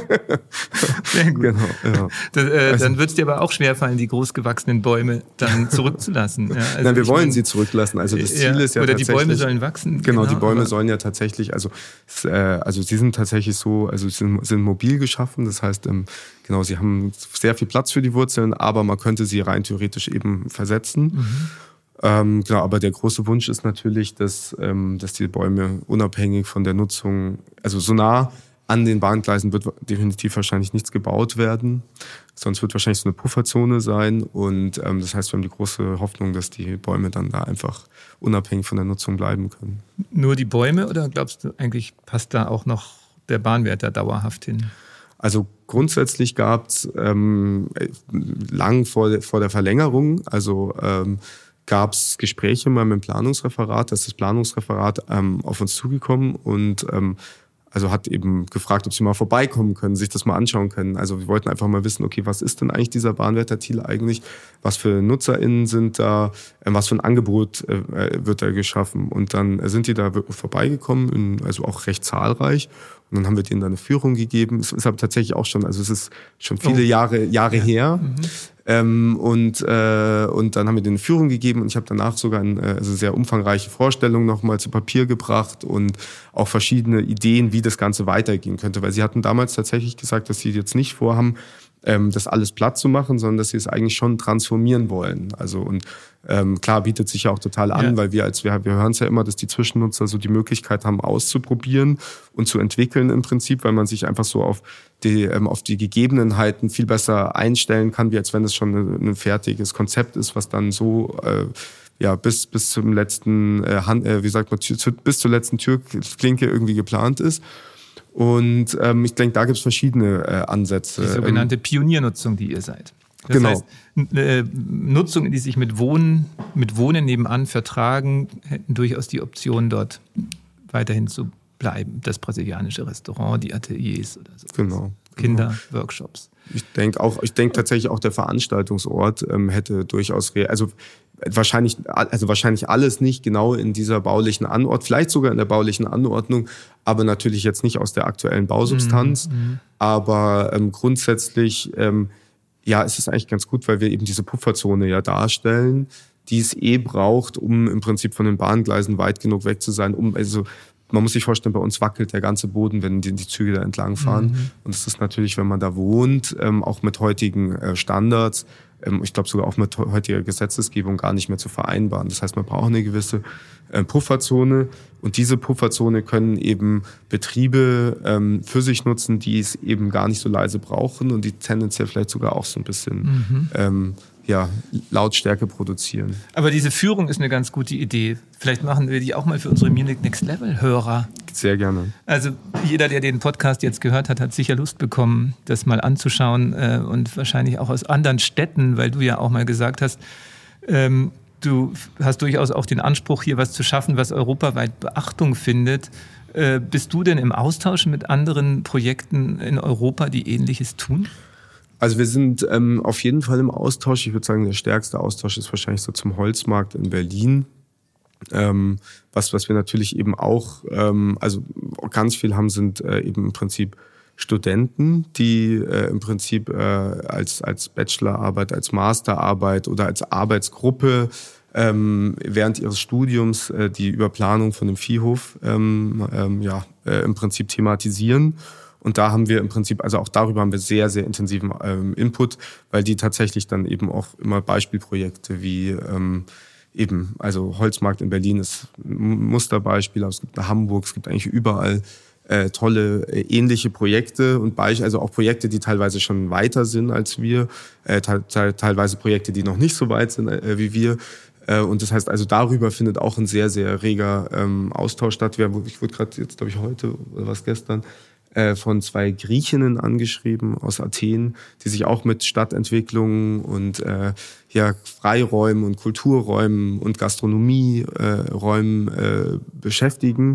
Sehr gut. Genau, ja. Das, äh, also, dann wird es dir aber auch schwerfallen, die großgewachsenen Bäume dann zurückzulassen. Ja, also Nein, wir wollen mein, sie zurücklassen. Also das Ziel ja, ist ja oder tatsächlich... Oder die Bäume sollen wachsen. Genau, genau die Bäume aber, sollen ja tatsächlich... Also, äh, also sie sind tatsächlich so... Also sie sind, sind mobil geschaffen. Das heißt, ähm, genau, sie haben sehr viel Platz für die Wurzeln, aber man könnte sie rein theoretisch eben versetzen. Mhm. Ähm, genau, aber der große Wunsch ist natürlich, dass, ähm, dass die Bäume unabhängig von der Nutzung, also so nah an den Bahngleisen wird definitiv wahrscheinlich nichts gebaut werden. Sonst wird wahrscheinlich so eine Pufferzone sein. Und ähm, das heißt, wir haben die große Hoffnung, dass die Bäume dann da einfach unabhängig von der Nutzung bleiben können. Nur die Bäume oder glaubst du eigentlich, passt da auch noch der Bahnwärter dauerhaft hin? Also grundsätzlich gab es ähm, lang vor, vor der Verlängerung, also ähm, gab es Gespräche mal mit dem Planungsreferat, da ist das Planungsreferat ähm, auf uns zugekommen und ähm, also hat eben gefragt, ob sie mal vorbeikommen können, sich das mal anschauen können. Also wir wollten einfach mal wissen, okay, was ist denn eigentlich dieser Bahnwärter Thiel eigentlich? was für NutzerInnen sind da, äh, was für ein Angebot äh, wird da geschaffen. Und dann sind die da wirklich vorbeigekommen, in, also auch recht zahlreich. Und dann haben wir denen da eine Führung gegeben. Es ist aber tatsächlich auch schon, also es ist schon viele oh. Jahre Jahre ja. her. Mhm. Ähm, und äh, und dann haben wir denen eine Führung gegeben und ich habe danach sogar eine also sehr umfangreiche Vorstellung nochmal zu Papier gebracht und auch verschiedene Ideen, wie das Ganze weitergehen könnte. Weil sie hatten damals tatsächlich gesagt, dass sie jetzt nicht vorhaben, ähm, das alles platt zu machen, sondern dass sie es eigentlich schon transformieren wollen. Also und ähm, klar bietet sich ja auch total an, ja. weil wir als wir wir hören es ja immer, dass die Zwischennutzer so die Möglichkeit haben auszuprobieren und zu entwickeln im Prinzip, weil man sich einfach so auf die ähm, auf die Gegebenheiten viel besser einstellen kann, wie als wenn es schon ein, ein fertiges Konzept ist, was dann so äh, ja bis bis zum letzten äh, Hand, äh, wie sagt man zu, bis zur letzten Türklinke irgendwie geplant ist. Und ähm, ich denke, da gibt es verschiedene äh, Ansätze. Die sogenannte Pioniernutzung, die ihr seid. Das genau. heißt, äh, Nutzungen, die sich mit Wohnen, mit Wohnen nebenan vertragen, hätten durchaus die Option, dort weiterhin zu bleiben. Das brasilianische Restaurant, die Ateliers oder so. Genau. Kinderworkshops. Ich denke auch, ich denke tatsächlich auch der Veranstaltungsort ähm, hätte durchaus, also wahrscheinlich, also wahrscheinlich alles nicht genau in dieser baulichen Anordnung, vielleicht sogar in der baulichen Anordnung, aber natürlich jetzt nicht aus der aktuellen Bausubstanz. Mhm. Aber ähm, grundsätzlich, ähm, ja, es ist eigentlich ganz gut, weil wir eben diese Pufferzone ja darstellen, die es eh braucht, um im Prinzip von den Bahngleisen weit genug weg zu sein, um also man muss sich vorstellen, bei uns wackelt der ganze Boden, wenn die, die Züge da entlang fahren. Mhm. Und es ist natürlich, wenn man da wohnt, ähm, auch mit heutigen äh, Standards, ähm, ich glaube sogar auch mit heutiger Gesetzesgebung gar nicht mehr zu vereinbaren. Das heißt, man braucht eine gewisse äh, Pufferzone. Und diese Pufferzone können eben Betriebe ähm, für sich nutzen, die es eben gar nicht so leise brauchen und die tendenziell vielleicht sogar auch so ein bisschen mhm. ähm, ja, Lautstärke produzieren. Aber diese Führung ist eine ganz gute Idee. Vielleicht machen wir die auch mal für unsere Munich Next Level Hörer. Sehr gerne. Also jeder, der den Podcast jetzt gehört hat, hat sicher Lust bekommen, das mal anzuschauen äh, und wahrscheinlich auch aus anderen Städten, weil du ja auch mal gesagt hast, ähm, du hast durchaus auch den Anspruch, hier was zu schaffen, was europaweit Beachtung findet. Äh, bist du denn im Austausch mit anderen Projekten in Europa, die Ähnliches tun? Also wir sind ähm, auf jeden Fall im Austausch. Ich würde sagen, der stärkste Austausch ist wahrscheinlich so zum Holzmarkt in Berlin. Ähm, was, was wir natürlich eben auch, ähm, also ganz viel haben, sind äh, eben im Prinzip Studenten, die äh, im Prinzip äh, als, als Bachelorarbeit, als Masterarbeit oder als Arbeitsgruppe ähm, während ihres Studiums äh, die Überplanung von dem Viehhof ähm, ähm, ja, äh, im Prinzip thematisieren. Und da haben wir im Prinzip, also auch darüber haben wir sehr, sehr intensiven ähm, Input, weil die tatsächlich dann eben auch immer Beispielprojekte wie ähm, eben, also Holzmarkt in Berlin ist ein Musterbeispiel, aber es gibt in Hamburg, es gibt eigentlich überall äh, tolle äh, ähnliche Projekte und Be- also auch Projekte, die teilweise schon weiter sind als wir, äh, te- te- teilweise Projekte, die noch nicht so weit sind äh, wie wir. Äh, und das heißt, also darüber findet auch ein sehr, sehr reger ähm, Austausch statt. Wir, ich wurde gerade jetzt, glaube ich, heute oder was gestern, von zwei Griechinnen angeschrieben aus Athen, die sich auch mit Stadtentwicklung und äh, ja, Freiräumen und Kulturräumen und Gastronomieräumen äh, beschäftigen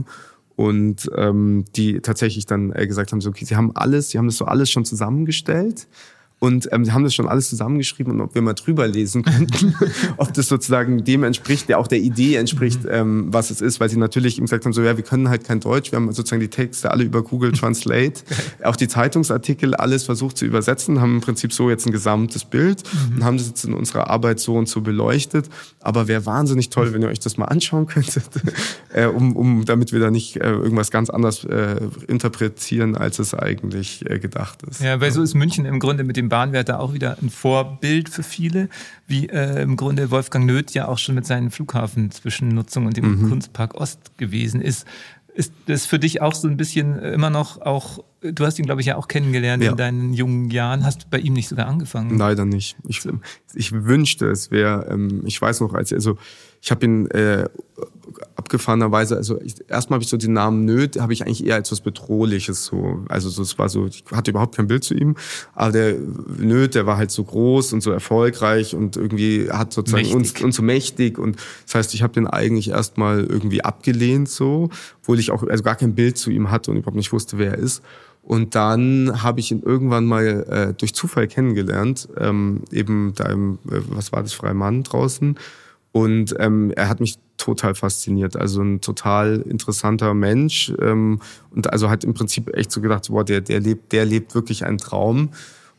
und ähm, die tatsächlich dann äh, gesagt haben, so, okay, sie haben alles, sie haben das so alles schon zusammengestellt. Und ähm, sie haben das schon alles zusammengeschrieben und ob wir mal drüber lesen könnten, ob das sozusagen dem entspricht, der auch der Idee entspricht, mhm. ähm, was es ist, weil sie natürlich ihm gesagt haben, so ja, wir können halt kein Deutsch, wir haben sozusagen die Texte alle über Google Translate, auch die Zeitungsartikel, alles versucht zu übersetzen, haben im Prinzip so jetzt ein gesamtes Bild mhm. und haben das jetzt in unserer Arbeit so und so beleuchtet. Aber wäre wahnsinnig toll, wenn ihr euch das mal anschauen könntet, äh, um, um damit wir da nicht äh, irgendwas ganz anderes äh, interpretieren, als es eigentlich äh, gedacht ist. Ja, weil so ist München im Grunde mit dem Bahnwärter auch wieder ein Vorbild für viele, wie äh, im Grunde Wolfgang Nöth ja auch schon mit seinen Flughafenzwischennutzung und dem mhm. Kunstpark Ost gewesen ist. Ist das für dich auch so ein bisschen immer noch auch, du hast ihn, glaube ich, ja auch kennengelernt ja. in deinen jungen Jahren. Hast du bei ihm nicht sogar angefangen? Leider nicht. Ich, ich wünschte, es wäre, ähm, ich weiß noch, als also ich habe ihn äh, abgefahrenerweise, also ich, erstmal habe ich so den Namen Nöth, habe ich eigentlich eher als was Bedrohliches so, also so, es war so, ich hatte überhaupt kein Bild zu ihm, aber der Nöth, der war halt so groß und so erfolgreich und irgendwie hat sozusagen uns, uns so mächtig und das heißt, ich habe den eigentlich erstmal irgendwie abgelehnt so, obwohl ich auch also gar kein Bild zu ihm hatte und überhaupt nicht wusste, wer er ist. Und dann habe ich ihn irgendwann mal äh, durch Zufall kennengelernt, ähm, eben da im, äh, was war das, Freie Mann draußen. Und ähm, er hat mich total fasziniert. Also ein total interessanter Mensch. Ähm, und also hat im Prinzip echt so gedacht, boah, der, der lebt, der lebt wirklich einen Traum.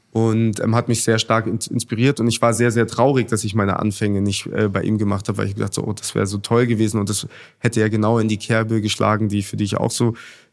Und ähm, hat mich sehr stark inspiriert. Und ich war sehr, sehr traurig, dass ich meine Anfänge nicht äh, bei ihm gemacht habe, weil ich gedacht so, oh, das wäre so toll gewesen. Und das hätte ja genau in die Kerbe geschlagen, die für die ich auch so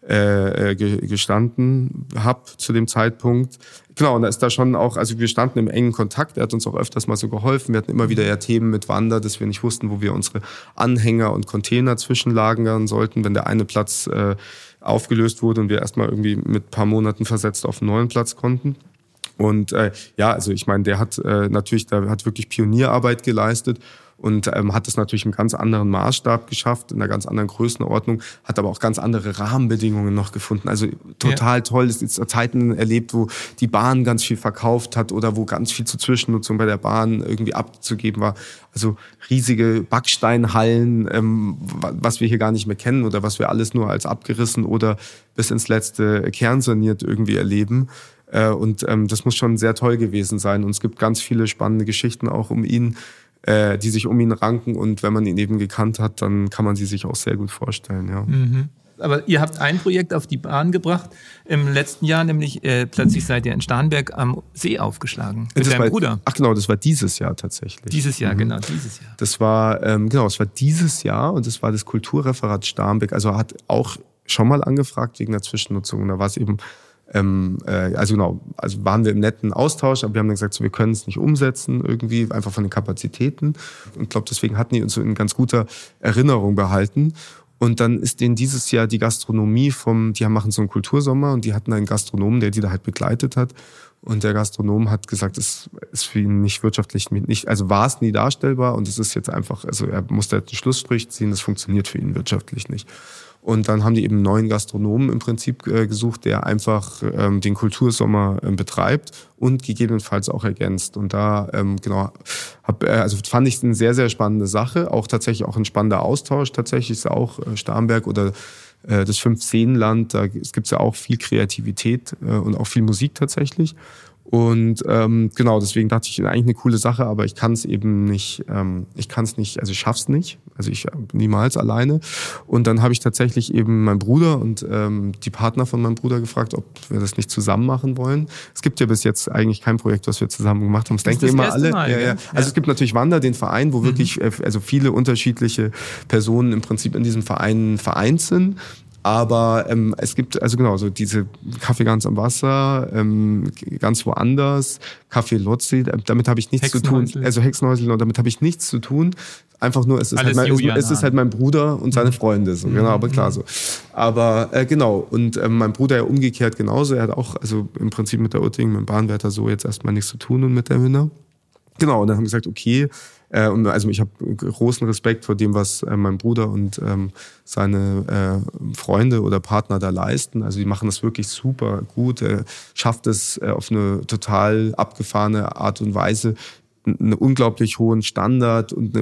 äh, gestanden habe zu dem Zeitpunkt. Genau, und da ist da schon auch, also wir standen im engen Kontakt. Er hat uns auch öfters mal so geholfen. Wir hatten immer wieder ja Themen mit Wander, dass wir nicht wussten, wo wir unsere Anhänger und Container zwischenlagern sollten, wenn der eine Platz äh, aufgelöst wurde und wir erstmal irgendwie mit ein paar Monaten versetzt auf einen neuen Platz konnten. Und äh, ja, also ich meine, der hat äh, natürlich, der hat wirklich Pionierarbeit geleistet und ähm, hat das natürlich im ganz anderen Maßstab geschafft, in einer ganz anderen Größenordnung, hat aber auch ganz andere Rahmenbedingungen noch gefunden. Also total ja. toll, es ist Zeiten erlebt, wo die Bahn ganz viel verkauft hat oder wo ganz viel zur Zwischennutzung bei der Bahn irgendwie abzugeben war. Also riesige Backsteinhallen, ähm, was wir hier gar nicht mehr kennen oder was wir alles nur als abgerissen oder bis ins letzte kernsaniert irgendwie erleben. Und ähm, das muss schon sehr toll gewesen sein. Und es gibt ganz viele spannende Geschichten auch um ihn, äh, die sich um ihn ranken. Und wenn man ihn eben gekannt hat, dann kann man sie sich auch sehr gut vorstellen. Ja. Mhm. Aber ihr habt ein Projekt auf die Bahn gebracht im letzten Jahr, nämlich äh, plötzlich seid ihr in Starnberg am See aufgeschlagen mit das deinem war, Bruder. Ach genau, das war dieses Jahr tatsächlich. Dieses Jahr, mhm. genau, dieses Jahr. Das war, ähm, genau, es war dieses Jahr und das war das Kulturreferat Starnberg. Also er hat auch schon mal angefragt wegen der Zwischennutzung. Und da war es eben Ähm, äh, also genau, also waren wir im netten Austausch, aber wir haben dann gesagt, so, wir können es nicht umsetzen irgendwie, einfach von den Kapazitäten. Und ich glaube, deswegen hatten die uns so in ganz guter Erinnerung behalten. Und dann ist denen dieses Jahr die Gastronomie vom, die machen so einen Kultursommer und die hatten einen Gastronomen, der die da halt begleitet hat. Und der Gastronom hat gesagt, es ist für ihn nicht wirtschaftlich, nicht, also war es nie darstellbar und es ist jetzt einfach, also er musste jetzt einen Schlussstrich ziehen, das funktioniert für ihn wirtschaftlich nicht. Und dann haben die eben einen neuen Gastronomen im Prinzip äh, gesucht, der einfach ähm, den Kultursommer äh, betreibt und gegebenenfalls auch ergänzt. Und da ähm, genau hab, äh, also fand ich es eine sehr, sehr spannende Sache. Auch tatsächlich auch ein spannender Austausch. Tatsächlich ist auch äh, Starnberg oder äh, das Fünf-Seenland, da gibt es ja auch viel Kreativität äh, und auch viel Musik tatsächlich. Und ähm, genau, deswegen dachte ich, eigentlich eine coole Sache, aber ich kann es eben nicht, ähm, ich kann es nicht, also ich schaff's nicht, also ich niemals alleine. Und dann habe ich tatsächlich eben meinen Bruder und ähm, die Partner von meinem Bruder gefragt, ob wir das nicht zusammen machen wollen. Es gibt ja bis jetzt eigentlich kein Projekt, was wir zusammen gemacht haben. Das, das denken immer alle. Mal, ja, ja. Ja. Also es gibt natürlich Wander, den Verein, wo mhm. wirklich also viele unterschiedliche Personen im Prinzip in diesem Verein vereint sind. Aber ähm, es gibt also genau so diese Kaffee ganz am Wasser, ähm, ganz woanders, Kaffee Lotzi, damit habe ich nichts zu tun. Also Hexenhäusl, und damit habe ich nichts zu tun. Einfach nur, es ist, halt mein, es ist halt mein Bruder und seine Freunde, so, mhm. genau, aber klar so. Aber äh, genau, und ähm, mein Bruder ja umgekehrt genauso, er hat auch, also im Prinzip mit der Utting, mit dem Bahnwärter so jetzt erstmal nichts zu tun und mit der Hühner. Genau, und dann haben wir gesagt, okay, äh, und also ich habe großen Respekt vor dem, was äh, mein Bruder und ähm, seine äh, Freunde oder Partner da leisten. Also die machen das wirklich super gut, er schafft es äh, auf eine total abgefahrene Art und Weise, einen unglaublich hohen Standard und eine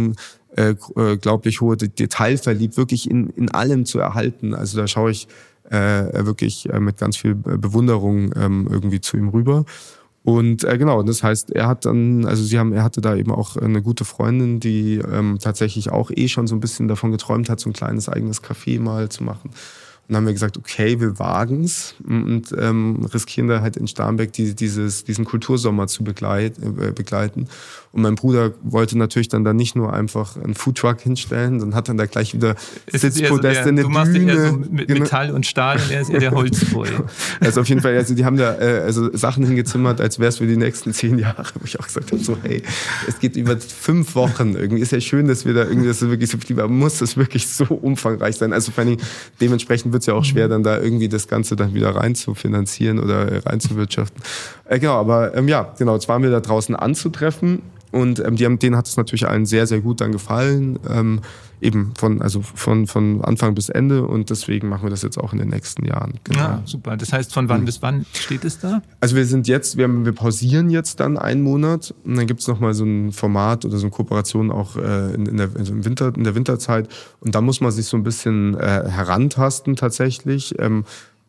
unglaublich hohe Detailverlieb wirklich in, in allem zu erhalten. Also da schaue ich äh, wirklich äh, mit ganz viel Bewunderung ähm, irgendwie zu ihm rüber. Und äh, genau, das heißt, er hat dann, also sie haben, er hatte da eben auch eine gute Freundin, die ähm, tatsächlich auch eh schon so ein bisschen davon geträumt hat, so ein kleines eigenes Café mal zu machen. Und dann haben wir gesagt, okay, wir wagen's und ähm, riskieren da halt in Starnberg die, dieses, diesen Kultursommer zu begleit, äh, begleiten. Und mein Bruder wollte natürlich dann da nicht nur einfach einen Foodtruck hinstellen, sondern hat dann da gleich wieder Sitzpodeste, so eine Du machst Bühne. eher so mit genau. Metall und Stahl und er ist eher der Holzboy. Also auf jeden Fall, also die haben da äh, also Sachen hingezimmert, als wäre es für die nächsten zehn Jahre, wo ich auch gesagt habe, so hey, es geht über fünf Wochen. Irgendwie ist ja schön, dass wir da irgendwie, das ist wirklich so viel, aber muss das wirklich so umfangreich sein? Also vor allem dementsprechend wird es ja auch schwer, dann da irgendwie das Ganze dann wieder rein zu finanzieren oder rein zu wirtschaften. Äh, genau, aber ähm, ja, genau, jetzt waren wir da draußen anzutreffen und ähm, die haben, denen hat es natürlich allen sehr, sehr gut dann gefallen, ähm, eben von, also von, von Anfang bis Ende und deswegen machen wir das jetzt auch in den nächsten Jahren. Genau. Ja, super. Das heißt, von wann mhm. bis wann steht es da? Also wir sind jetzt, wir, haben, wir pausieren jetzt dann einen Monat und dann gibt es nochmal so ein Format oder so eine Kooperation auch äh, in, in, der, also im Winter, in der Winterzeit und da muss man sich so ein bisschen äh, herantasten tatsächlich, ähm,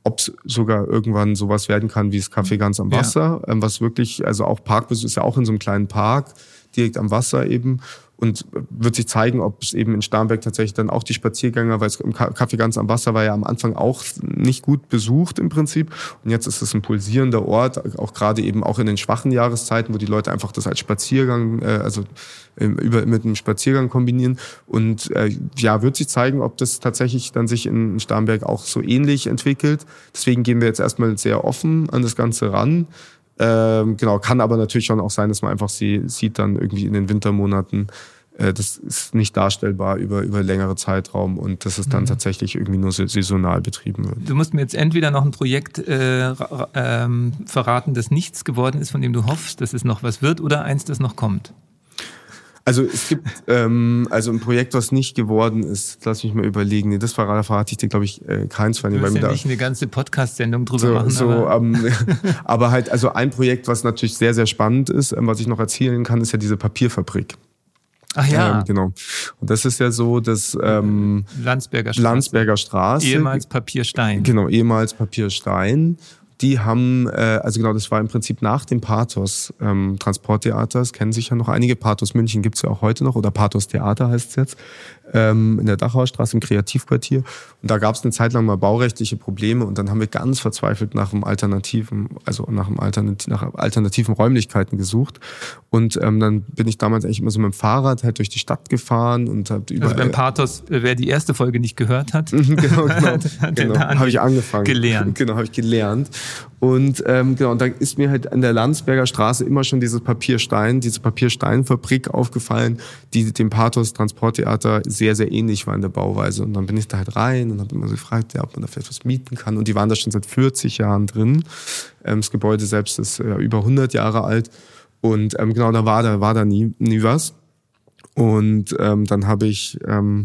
ob es sogar irgendwann sowas werden kann wie das Café ganz am Wasser, ja. ähm, was wirklich, also auch Parkbesuch ist ja auch in so einem kleinen Park, direkt am Wasser eben. Und wird sich zeigen, ob es eben in Starnberg tatsächlich dann auch die Spaziergänger, weil es im Café ganz am Wasser war ja am Anfang auch nicht gut besucht im Prinzip. Und jetzt ist es ein pulsierender Ort, auch gerade eben auch in den schwachen Jahreszeiten, wo die Leute einfach das als Spaziergang, äh, also über, mit einem Spaziergang kombinieren. Und äh, ja, wird sich zeigen, ob das tatsächlich dann sich in Starnberg auch so ähnlich entwickelt. Deswegen gehen wir jetzt erstmal sehr offen an das Ganze ran. Ähm, genau, kann aber natürlich schon auch sein, dass man einfach sie sieht dann irgendwie in den Wintermonaten, äh, das ist nicht darstellbar über über längere Zeitraum und dass es dann mhm. tatsächlich irgendwie nur saisonal betrieben wird. Du musst mir jetzt entweder noch ein Projekt äh, ähm, verraten, das nichts geworden ist, von dem du hoffst, dass es noch was wird, oder eins, das noch kommt. Also es gibt ähm, also ein Projekt, was nicht geworden ist, lass mich mal überlegen, nee, das verrate, verrate ich dir, glaube ich, äh, keins von. Du willst ja da nicht eine ganze Podcast-Sendung drüber so, machen. So, aber. Ähm, aber halt, also ein Projekt, was natürlich sehr, sehr spannend ist, ähm, was ich noch erzählen kann, ist ja diese Papierfabrik. Ach ja. Ähm, genau. Und das ist ja so, dass ähm, Landsberger Straße. Landsberger Straße. Ehemals Papierstein. Genau, ehemals Papierstein. Die haben, äh, also genau, das war im Prinzip nach dem Pathos ähm, Transporttheater, das kennen sich ja noch einige. Pathos München gibt's ja auch heute noch, oder Pathos Theater heißt es jetzt, ähm, in der Dachauer Straße im Kreativquartier. Und da gab's eine Zeit lang mal baurechtliche Probleme und dann haben wir ganz verzweifelt nach einem alternativen, also nach einem Alternat- nach alternativen Räumlichkeiten gesucht. Und ähm, dann bin ich damals eigentlich immer so mit dem Fahrrad halt durch die Stadt gefahren und hab überall. Also beim Pathos, wer die erste Folge nicht gehört hat, genau, genau, genau. habe ich angefangen. Gelernt. Genau, habe ich gelernt. Und ähm, genau, und dann ist mir halt an der Landsberger Straße immer schon dieses Papierstein, diese Papiersteinfabrik aufgefallen, die dem Pathos Transporttheater sehr, sehr ähnlich war in der Bauweise. Und dann bin ich da halt rein und habe immer so gefragt, ja, ob man da vielleicht was mieten kann. Und die waren da schon seit vierzig Jahren drin. Ähm, das Gebäude selbst ist äh, über hundert Jahre alt. Und ähm, genau, da war da war da nie, nie was. Und ähm, dann habe ich ähm,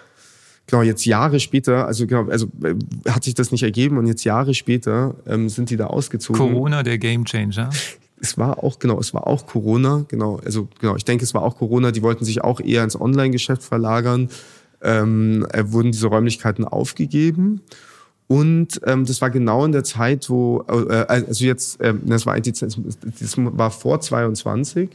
Genau, jetzt Jahre später, also genau, also äh, hat sich das nicht ergeben und jetzt Jahre später ähm, sind die da ausgezogen. Corona, der Gamechanger. Es war auch, genau, es war auch Corona, genau, also genau, ich denke, es war auch Corona, die wollten sich auch eher ins Online-Geschäft verlagern, ähm, äh, wurden diese Räumlichkeiten aufgegeben. Und ähm, das war genau in der Zeit, wo, äh, also jetzt, äh, das war eigentlich, das war vor zweiundzwanzig,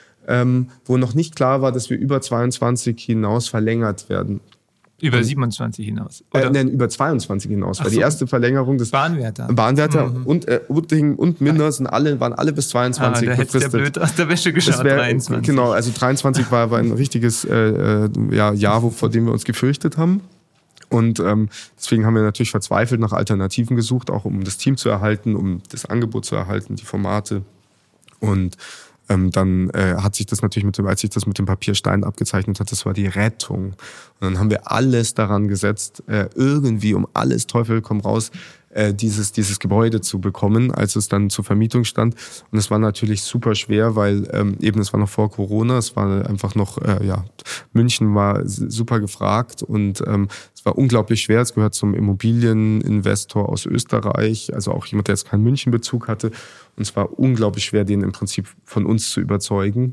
ähm, wo noch nicht klar war, dass wir über zweiundzwanzig hinaus verlängert werden. Über siebenundzwanzig hinaus? Oder? Äh, nein, über zweiundzwanzig hinaus. Ach Weil so. die erste Verlängerung des Bahnwärter, Bahnwärter mhm. und äh, Uttingen und Minder sind alle, waren alle bis zweiundzwanzig ah, da befristet. Da blöd aus der Wäsche geschaut, wär, dreiundzwanzig. Genau, also dreiundzwanzig war, war ein richtiges äh, ja, Jahr, wo, vor dem wir uns gefürchtet haben. Und ähm, deswegen haben wir natürlich verzweifelt nach Alternativen gesucht, auch um das Team zu erhalten, um das Angebot zu erhalten, die Formate. Und Ähm, dann äh, hat sich das natürlich mit dem, als sich das mit dem Papierstein abgezeichnet hat, das war die Rettung. Und dann haben wir alles daran gesetzt, äh, irgendwie um alles Teufel komm raus, äh, dieses dieses Gebäude zu bekommen, als es dann zur Vermietung stand. Und es war natürlich super schwer, weil ähm, eben es war noch vor Corona, es war einfach noch, äh, ja, München war super gefragt und ähm, es war unglaublich schwer. Es gehört zum Immobilieninvestor aus Österreich, also auch jemand, der jetzt keinen Münchenbezug hatte. Und es war unglaublich schwer, den im Prinzip von uns zu überzeugen.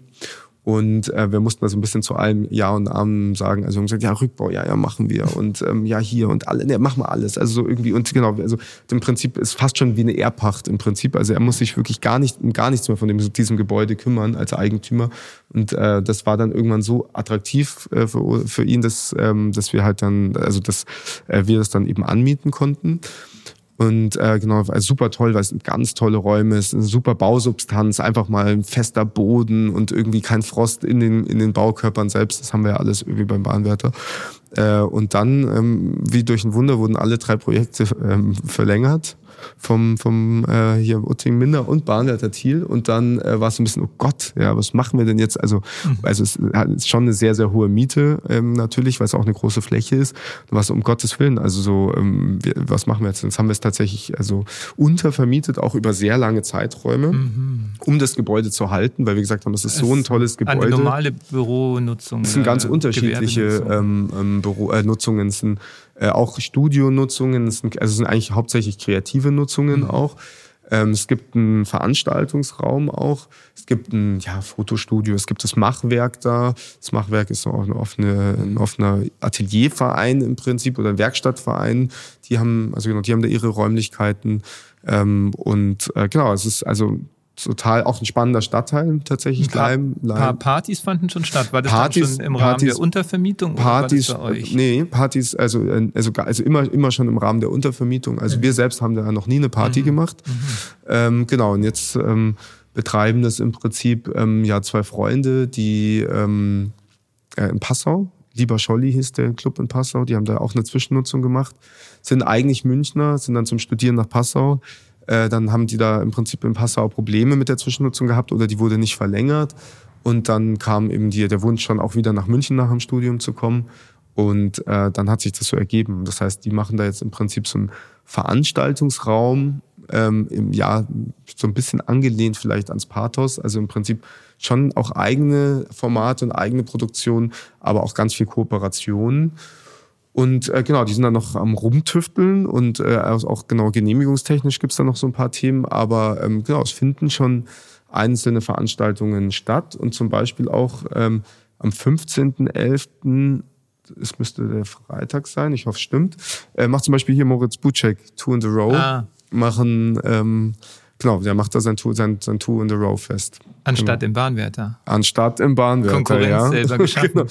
Und äh, wir mussten also ein bisschen zu allem Ja und Amen sagen. Also wir haben gesagt, ja, Rückbau, ja, ja, machen wir. Und ähm, ja, hier und alle, ne, machen wir alles. Also so irgendwie, und genau, also im Prinzip ist fast schon wie eine Erbpacht im Prinzip. Also er muss sich wirklich gar nicht, gar nichts mehr von dem, diesem Gebäude kümmern als Eigentümer. Und äh, das war dann irgendwann so attraktiv äh, für, für ihn, dass, ähm, dass wir halt dann, also dass äh, wir das dann eben anmieten konnten. Und äh, genau, also super toll, weil es sind ganz tolle Räume, es ist eine super Bausubstanz, einfach mal ein fester Boden und irgendwie kein Frost in den in den Baukörpern selbst. Das haben wir ja alles irgendwie beim Bahnwärter. Äh, und dann, ähm, wie durch ein Wunder, wurden alle drei Projekte ähm, verlängert. Vom, vom äh, hier Uttingen Minder und Bahnwärter Thiel. Und dann äh, war es ein bisschen, oh Gott, ja, was machen wir denn jetzt? Also, mhm. also es ist schon eine sehr, sehr hohe Miete ähm, natürlich, weil es auch eine große Fläche ist. Was um Gottes Willen, also so, ähm, wir, was machen wir jetzt? Jetzt haben wir es tatsächlich also untervermietet, auch über sehr lange Zeiträume, mhm. um das Gebäude zu halten, weil wir gesagt haben, das ist es so ein tolles Gebäude. Eine normale Büronutzung. Es sind ganz äh, unterschiedliche ähm, ähm, Büro, äh, Nutzungen, es sind Äh, auch Studionutzungen, es sind, also es sind eigentlich hauptsächlich kreative Nutzungen mhm. auch. Ähm, es gibt einen Veranstaltungsraum auch. Es gibt ein ja, Fotostudio. Es gibt das Machwerk da. Das Machwerk ist auch ein offener, ein offener Atelierverein im Prinzip oder ein Werkstattverein. Die haben, also genau, die haben da ihre Räumlichkeiten. Ähm, und äh, genau, es ist also total auch ein spannender Stadtteil tatsächlich. Ein paar, Leim, Leim. paar Partys fanden schon statt. War das Partys, dann schon im Rahmen Partys, der Untervermietung Partys, oder war das bei euch? Nee, Partys, also, also, also immer, immer schon im Rahmen der Untervermietung. Also mhm. wir selbst haben da noch nie eine Party mhm. gemacht. Mhm. Ähm, genau, und jetzt ähm, betreiben das im Prinzip ähm, ja zwei Freunde, die ähm, äh, in Passau, Lieber Scholli hieß der Club in Passau, die haben da auch eine Zwischennutzung gemacht, sind eigentlich Münchner, sind dann zum Studieren nach Passau. Dann haben die da im Prinzip in Passau Probleme mit der Zwischennutzung gehabt oder die wurde nicht verlängert. Und dann kam eben die, der Wunsch schon auch wieder nach München nach dem Studium zu kommen. Und äh, dann hat sich das so ergeben. Das heißt, die machen da jetzt im Prinzip so einen Veranstaltungsraum, ähm, im Jahr so ein bisschen angelehnt vielleicht ans Pathos. Also im Prinzip schon auch eigene Formate und eigene Produktionen, aber auch ganz viel Kooperation. Und äh, genau, die sind dann noch am Rumtüfteln und äh, auch genau genehmigungstechnisch gibt's da noch so ein paar Themen. Aber ähm, genau, es finden schon einzelne Veranstaltungen statt. Und zum Beispiel auch ähm, am fünfzehnten elften, es müsste der Freitag sein, ich hoffe es stimmt, äh, macht zum Beispiel hier Moritz Buczek Two in the Row. Ah. Machen, ähm, genau, der macht da sein Two, sein, sein Two in the Row fest. Anstatt genau. im Bahnwärter. Anstatt im Bahnwärter, Konkurrenz ja. selber geschaffen. Genau.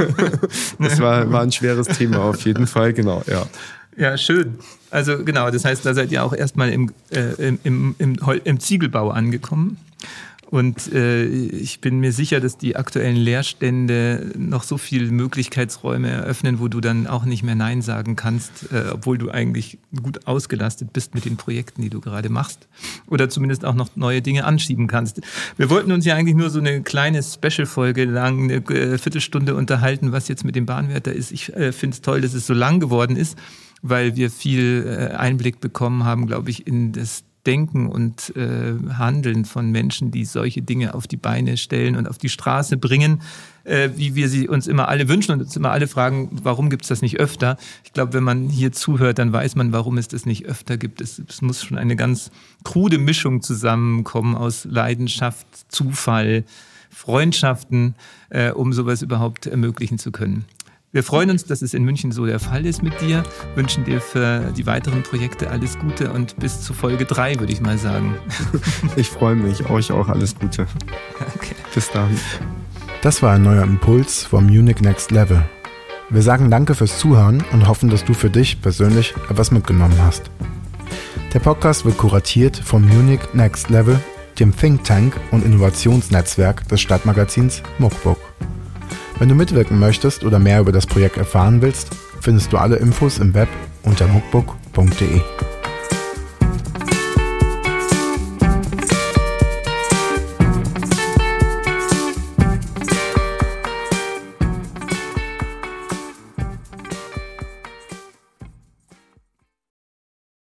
Das war, war ein schweres Thema auf jeden Fall, genau, ja. Ja, schön. Also genau, das heißt, da seid ihr auch erstmal im, äh, im, im, im, im Ziegelbau angekommen. Und äh, ich bin mir sicher, dass die aktuellen Leerstände noch so viele Möglichkeitsräume eröffnen, wo du dann auch nicht mehr Nein sagen kannst, äh, obwohl du eigentlich gut ausgelastet bist mit den Projekten, die du gerade machst. Oder zumindest auch noch neue Dinge anschieben kannst. Wir wollten uns ja eigentlich nur so eine kleine Special-Folge lang, eine äh, Viertelstunde unterhalten, was jetzt mit dem Bahnwärter ist. Ich äh, finde es toll, dass es so lang geworden ist, weil wir viel äh, Einblick bekommen haben, glaube ich, in das Denken und äh, Handeln von Menschen, die solche Dinge auf die Beine stellen und auf die Straße bringen, äh, wie wir sie uns immer alle wünschen und uns immer alle fragen, warum gibt es das nicht öfter? Ich glaube, wenn man hier zuhört, dann weiß man, warum es das nicht öfter gibt. Es, es muss schon eine ganz krude Mischung zusammenkommen aus Leidenschaft, Zufall, Freundschaften, äh, um sowas überhaupt ermöglichen zu können. Wir freuen uns, dass es in München so der Fall ist mit dir, wünschen dir für die weiteren Projekte alles Gute und bis zu Folge drei, würde ich mal sagen. Ich freue mich, euch auch alles Gute. Okay. Bis dann. Das war ein neuer Impuls vom Munich Next Level. Wir sagen danke fürs Zuhören und hoffen, dass du für dich persönlich etwas mitgenommen hast. Der Podcast wird kuratiert vom Munich Next Level, dem Think Tank und Innovationsnetzwerk des Stadtmagazins Muckbook. Wenn du mitwirken möchtest oder mehr über das Projekt erfahren willst, findest du alle Infos im Web unter muckbook punkt de.